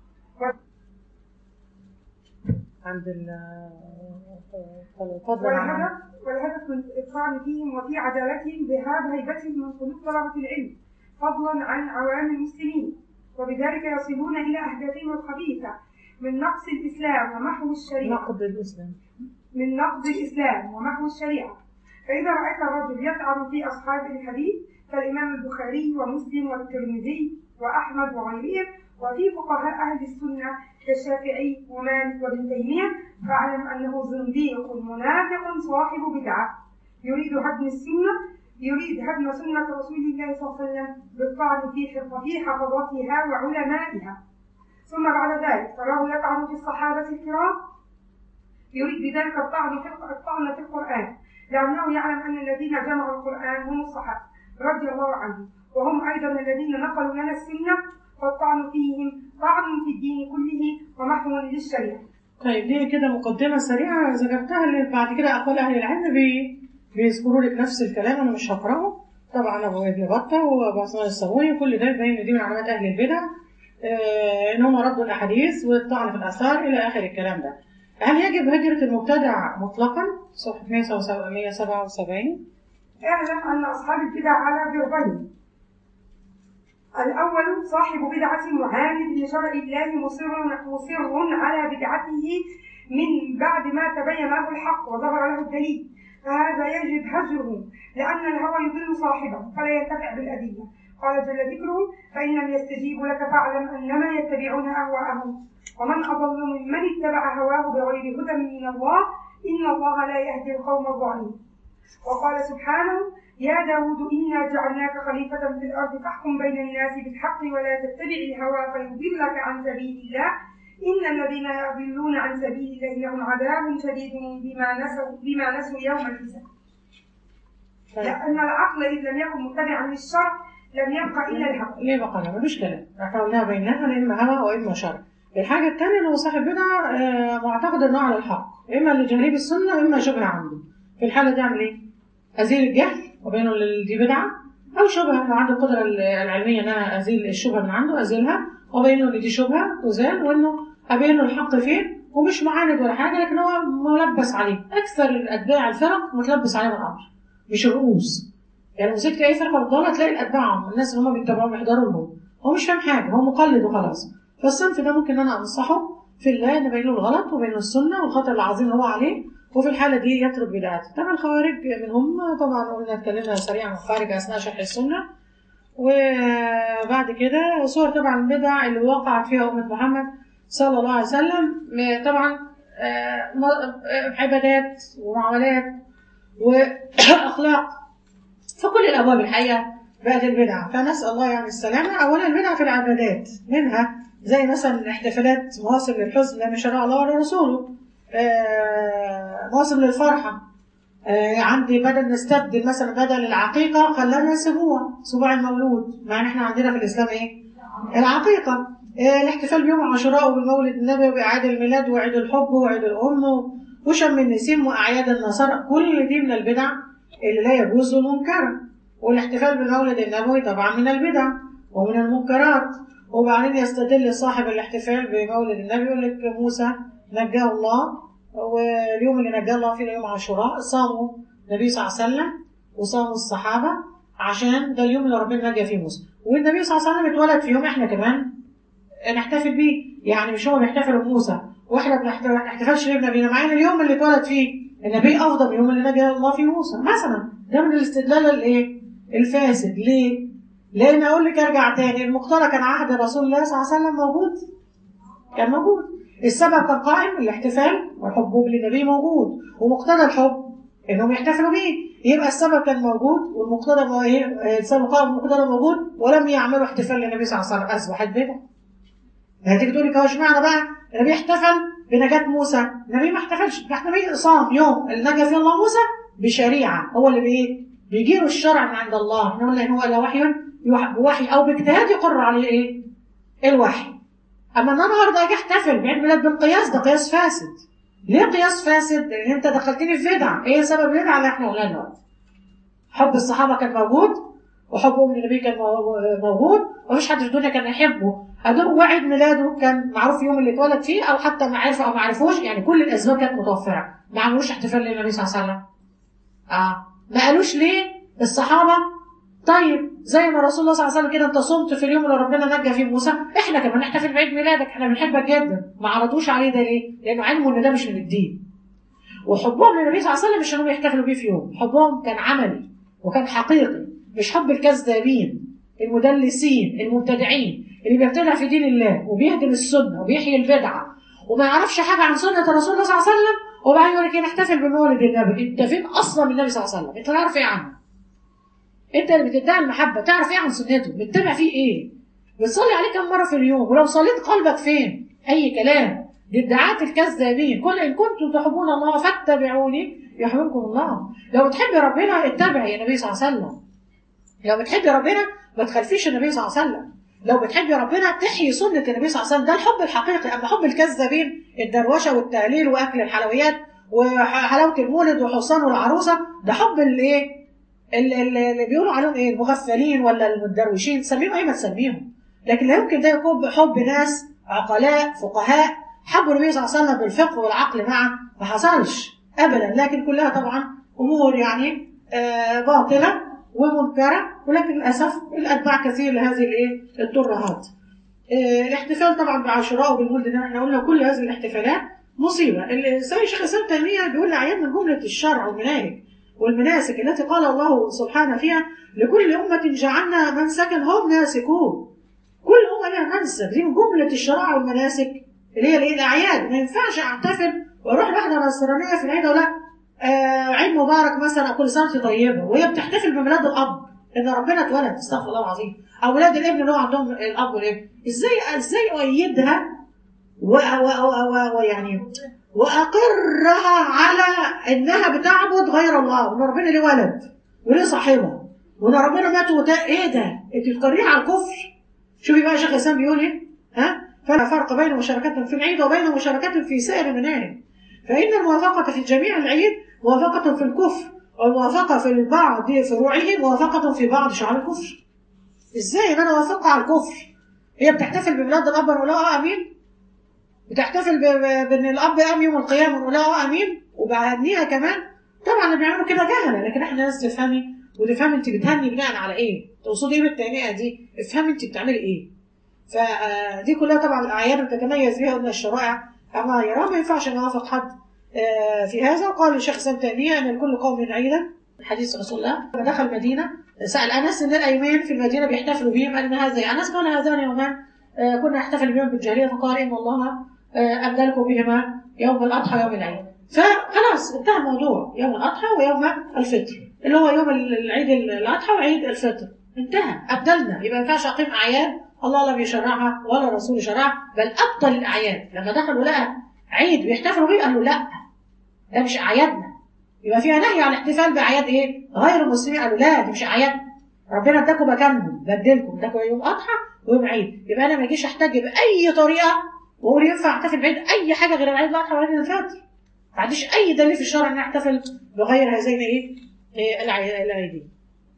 والهدف من الطعن فيهم وفي عدالتهم ذهاب هيبتهم من قلوب طلبة العلم فضلا عن عوام المسلمين، وبذلك يصلون إلى أهدافهم الخبيثة من نقص الإسلام ومحو الشريعة. من نقض الإسلام ومحو الشريعة. فإذا رأيت الرجل يطعن في أصحاب الحديث كالإمام البخاري ومسلم والترمذي وأحمد وغيرهم، وفي فقهاء أهل السنة كالشافعي ومالك وابن تيمية، فاعلم أنه زنديق منافق صاحب بدعة يريد هدم سنة رسول الله صلى الله عليه وسلم بالطعن في حفظتها وعلمائها. ثم بعد ذلك تراه يطعن في الصحابة الكرام، يريد بذلك الطعن في القرآن، لأنه يعلم أن الذين جمعوا القرآن هم الصحابة رضي الله عنهم، وهم أيضا الذين نقلوا لنا السنة، فالطعن فيهم طعن في الدين كله ومحو للشريعة. طيب دي كده مقدمة سريعة ذكرتها، اللي بعد كده أقوال أهل العلم بيذكروا لك نفس الكلام، أنا مش هقرأه طبعا. أبو ابن بطة وأبو عثمان الصابوني كل ده يبين دي من علامات أهل البدع، إن هم ردوا الأحاديث والطعن في الآثار إلى آخر الكلام ده. هل يجب هجرة المبتدع مطلقا؟ صفحة 177. اعلم أن أصحاب البدع على ضربين: الأول صاحب بدعة معاند لشرع الله مصر على بدعته من بعد ما تبين له الحق وظهر له الدليل، فهذا يجب هجره، لأن الهوى يضل صاحبه فلا ينتفع بالأدلة. قال جل ذكره: فإن لم يستجيبوا لك فاعلم أنما يتبعون أهواءهم، ومن أضل ممن اتبع هواه بغير هدى من الله، إن الله لا يهدي القوم الظالمين. وقال سبحانه: يا داود إنا جعلناك خليفة في الأرض فاحكم بين الناس بالحق ولا تتبع الهوى فيضلك عن سبيل الله، إن الذين يضلون عن سبيل الله لهم عذاب شديد بما نسوا يوم الحساب. لأن العقل إذ لم يكن متبعا للشرع لم يبقى إلا الهوى. ليه بقى؟ ما ملوش كلام، احنا بينها إما هوى وإما شرع. الحاجة الثانية اللي هو صاحب بدعة معتقد إنه على الحق، إما لجانب السنة إما شبهة عنده. في الحالة دي أعمل إيه؟ أزيل الجهل وبينه دي بدعة، أو شبهة لو عنده القدرة العلمية إن أنا أزيل الشبهة من عنده أزيلها وبينه إن دي شبهة تزال، وإنه أبين له الحق فين، ومش معاند ولا حاجة، لكن هو ملبس عليه. أكثر أتباع الفرق متلبس عليهم الأمر مش الرؤوس. يعني مسكت أي فرقة بتضل تلاقي الأتباع الناس اللي هم بيتبعوهم بيحضروا لهم، هو مش فاهم حاجة، هو مقلد وخلاص. فالصنف ده ممكن أنا أنصحه في الله، نبين له الغلط وبين السنة والخطر العظيم اللي هو عليه، وفي الحالة دي يترك بدعته. طبعا الخوارج منهم، طبعا قلنا اتكلمنا سريعا عن الخوارج أثناء شرح السنة، وبعد كده صور طبعا البدع اللي وقعت فيها أمة محمد صلى الله عليه وسلم، طبعا عبادات ومعاملات وأخلاق، فكل الأبواب الحقيقة بقت البدع. فنسأل الله يعني السلامة. أولا البدع في العبادات، منها زي مثلا احتفالات مواسم للحزن لا من شرع الله ولا رسوله، مواسم للفرحة. عندي بدل نستبدل مثلا بدل العقيقة خلانا سبوع المولود، مع ان احنا عندنا في الإسلام ايه؟ العقيقة. الاحتفال بيوم عاشوراء وبالمولد النبوي وعيد الميلاد وعيد الحب وعيد الأم وشم النسيم وأعياد النصارى، كل دي من البدع اللي لا يجوز المنكر. والاحتفال بالمولد النبوي طبعا من البدع ومن المنكرات. وبعدين يستدل صاحب الاحتفال بمولد النبي يقول لك موسى نجاه الله، واليوم اللي نجاه الله فيه يوم عاشوراء صاموا النبي صلى الله عليه وسلم وصاموا الصحابة عشان ده اليوم اللي ربنا نجى فيه موسى. والنبي صلى الله عليه وسلم اتولد في يوم احنا كمان نحتفل بيه، يعني مش هو بيحتفلوا بموسى واحنا ما بنحتفلش ليه بنبينا، معانا اليوم اللي اتولد فيه النبي افضل من اليوم اللي نجى الله فيه موسى مثلا. ده من الاستدلال الايه؟ الفاسد. ليه؟ لان اقول لك ارجع تاني، المقتضى كان عهد رسول الله صلى الله عليه وسلم موجود، كان موجود، السبب كان قائم، الاحتفال والحب للنبي موجود، ومقتضى الحب انهم يحتفلوا بيه، يبقى السبب كان موجود والمقتضى السبب قائم والمقتضى موجود، ولم يعملوا احتفال للنبي صلى الله عليه وسلم، اصبحت بدعه. هتيجي تقولي كده اشمعنى بقى النبي احتفل بنجاة موسى؟ النبي ما احتفلش، النبي صام يوم اللي نجا فيه الله موسى بشريعه، هو اللي بيجيله الشرع من عند الله. احنا قلنا ان هو الا وحي او باجتهاد يقر عليه ايه؟ الوحي. اما انا النهارده اجي احتفل بعيد ميلاد بالقياس، ده قياس فاسد. ليه قياس فاسد؟ لان انت دخلتني في بدعه. ايه سبب البدعه اللي احنا قلناها دلوقتي؟ حب الصحابه كان موجود، وحب ام النبي كان موجود، ومفيش حد في الدنيا كان يحبه. وعيد ميلاده كان معروف يوم اللي اتولد فيه، او حتى ما عرفه او ما عرفوش، يعني كل الاسباب كانت متوفره. ما عملوش احتفال للنبي صلى الله عليه وسلم. ما قالوش ليه الصحابه طيب زي ما رسول الله صلى الله عليه وسلم كده انت صمت في اليوم اللي ربنا نجى فيه موسى، احنا كمان نحتفل بعيد ميلادك، احنا بنحبك جدا. ما عرضوش عليه ده ليه؟ لانه علموا ان ده مش من الدين. وحبهم للنبي صلى الله عليه وسلم مش انهم يحتفلوا بيه في يوم، حبهم كان عملي وكان حقيقي، مش حب الكذابين المدلسين المبتدعين اللي بيبتدع في دين الله وبيهدم السنه وبيحيي البدعه وما يعرفش حاجه عن سنه رسول الله صلى الله عليه وسلم، وبعدين يقول لك نحتفل بمولد النبي. انت فين اصلا من النبي صلى الله عليه وسلم؟ انت تعرف ايه عنه؟ انت اللي بتدعي المحبه تعرف ايه عن سنته؟ بتتبع فيه ايه؟ بتصلي عليه كم مره في اليوم؟ ولو صليت قلبك فين؟ اي كلام. دي ادعاءات الكذابين. قل ان كنتم تحبون الله فاتبعوني يحببكم الله. لو بتحبي ربنا اتبعي النبي صلى الله عليه وسلم. لو بتحبي ربنا ما تخالفيش النبي صلى الله عليه وسلم. لو بتحبي ربنا تحيي سنه النبي صلى الله عليه وسلم. ده الحب الحقيقي. اما حب الكذابين الدروشه والتهليل واكل الحلويات وحلاوه المولد وحصان العروسه، ده حب الايه؟ اللي بيقولوا عليهم ايه؟ المغفلين ولا المدروشين، تسميهم ايه ما تسميهم. لكن لا يمكن ده يكون حب ناس عقلاء فقهاء حبوا النبي صلى الله عليه وسلم بالفقه والعقل معا، ما حصلش ابدا. لكن كلها طبعا امور يعني باطله ومنكره، ولكن للاسف الاتباع كثير لهذه الايه؟ الترهات. الاحتفال طبعا بعاشوراء وبالمولد ده احنا قلنا كل هذه الاحتفالات مصيبه. السيد الشيخ الاسلام تيميه بيقول اعياد من جمله الشرع والمناهج والمناسك التي قال الله سبحانه فيها لكل أمة جعلنا منسكا هم ناسكوه. كل أمة لها منسك، دي من جملة الشرائع والمناسك اللي هي الأعياد. ما ينفعش أحتفل وأروح واحدة نصرانية في العيد ولا عيد مبارك مثلا كل سنة طيبة، وهي بتحتفل بميلاد الأب إن ربنا اتولد، استغفر الله العظيم، أو ميلاد الابن اللي هو عندهم الأب والابن. إزاي أؤيدها ويعني وأقرها على إنها بتعبد غير الله، وإن ربنا ليه ولد وليه صاحبه وإن ربنا مات إيه ده؟ أنت بتقريها على الكفر. شوفي بقى شيخ الإسلام بيقول إيه؟ فلا فرق بين مشاركة في العيد وبين مشاركة في سائر المناهج، فإن الموافقة في جميع العيد موافقة في الكفر، والموافقة في بعض فروعه موافقة في بعض شعار الكفر. إزاي إن أنا أوافقها على الكفر؟ هي بتحتفل بميلاد الأب ونقول لها آمين، بتحتفل بان الاب قام يوم القيامه ونقول لها امين وبهنيها كمان. طبعا اللي بيعملوا كده جهله، لكن احنا ناس تفهمي وتفهمي انت بتهني بناء على ايه، تقصدي ايه بالتهنئه دي، افهمي انت بتعملي ايه. فدي كلها طبعا الاعياد بتتميز بها قلنا الشرائع اما يرى ما ينفعش نوافق حد في هذا. وقال الشيخ الاسلام تيميه ان لكل قوم عيدا، حديث رسول الله لما دخل المدينه سأل أنس إن الأيمان في المدينة بيحتفلوا بهم، قال إن هذا أنس قال هذان يومان كنا نحتفل بهم بالجاهلية، فقال إن الله أبدلكم بهما يوم الأضحى ويوم العيد. فخلاص انتهى الموضوع، يوم الأضحى ويوم الفطر اللي هو يوم العيد الأضحى وعيد الفطر، انتهى أبدلنا. يبقى ما ينفعش أقيم أعياد الله لم يشرعها ولا الرسول يشرعها، بل أبطل الأعياد. لما دخلوا لقى عيد بيحتفلوا بيه قالوا لا ده مش أعيادنا، يبقى فيها نهي عن الاحتفال بأعياد إيه؟ غير المسلمين. قالوا لا دي مش أعيادنا، ربنا اداكم مكانهم، بدلكم اداكم يوم أضحى ويوم عيد. يبقى أنا ما أجيش أحتاج بأي طريقة وأقول ينفع أحتفل بعيد أي حاجة غير العيد الأضحى وعيد الفطر. ما عنديش أي دليل في الشرع إن أحتفل بغير هذين العيدين.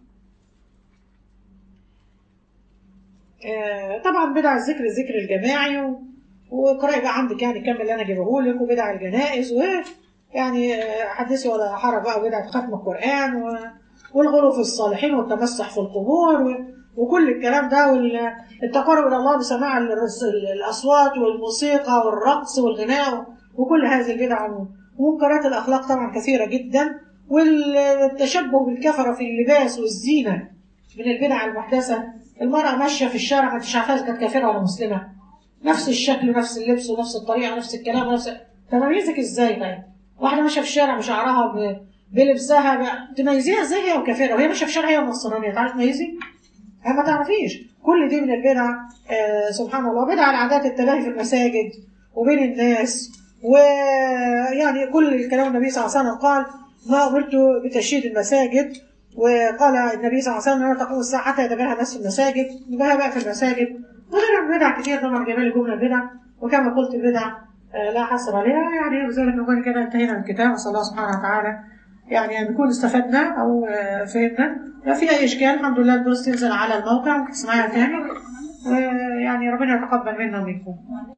طبعا بدع الذكر الجماعي، وقرأي بقى عندك يعني كم اللي أنا جايبه لك، وبدع الجنائز، ويعني حدثي ولا حرج بقى، وبدع ختم القرآن، والغلو في الصالحين، والتمسح في القبور، وكل الكلام ده، والتقرب إلى الله بسماع الأصوات والموسيقى والرقص والغناء، وكل هذه البدع. ومنكرات الأخلاق طبعا كثيرة جدا، والتشبه بالكفرة في اللباس والزينة من البدع المحدثة. المرأة ماشية في الشارع ما انتش عارفة إذا كانت كافرة ولا مسلمة، نفس الشكل ونفس اللبس ونفس الطريقة ونفس الكلام ونفس تميزك ازاي؟ طيب واحدة ماشية في الشارع بشعرها بلبسها تميزيها ازاي هي وكافرة، وهي ماشية في الشارع هي ونصرانية، تعرف تميزي؟ هي ما تعرفيش. كل دي من البدع. سبحان الله. بدع العادات، التلاهي في المساجد وبين الناس، ويعني كل الكلام. النبي صلى الله عليه وسلم قال ما أمرت بتشييد المساجد، وقال النبي صلى الله عليه وسلم لا تقوم الساعة حتى يتبعها الناس في المساجد، يبقى بقى في المساجد. وغير بدع كتير طبعا جمال الجملة البدع، وكما قلت البدع لا حصر عليها. يعني بذلك نكون كده انتهينا من الكتاب، وصلى الله سبحانه وتعالى يعني نكون استفدنا أو فهمنا. لو في أي إشكال الحمد لله الدروس تنزل على الموقع ممكن تسمعها تاني، يعني ربنا يتقبل منا ومنكم.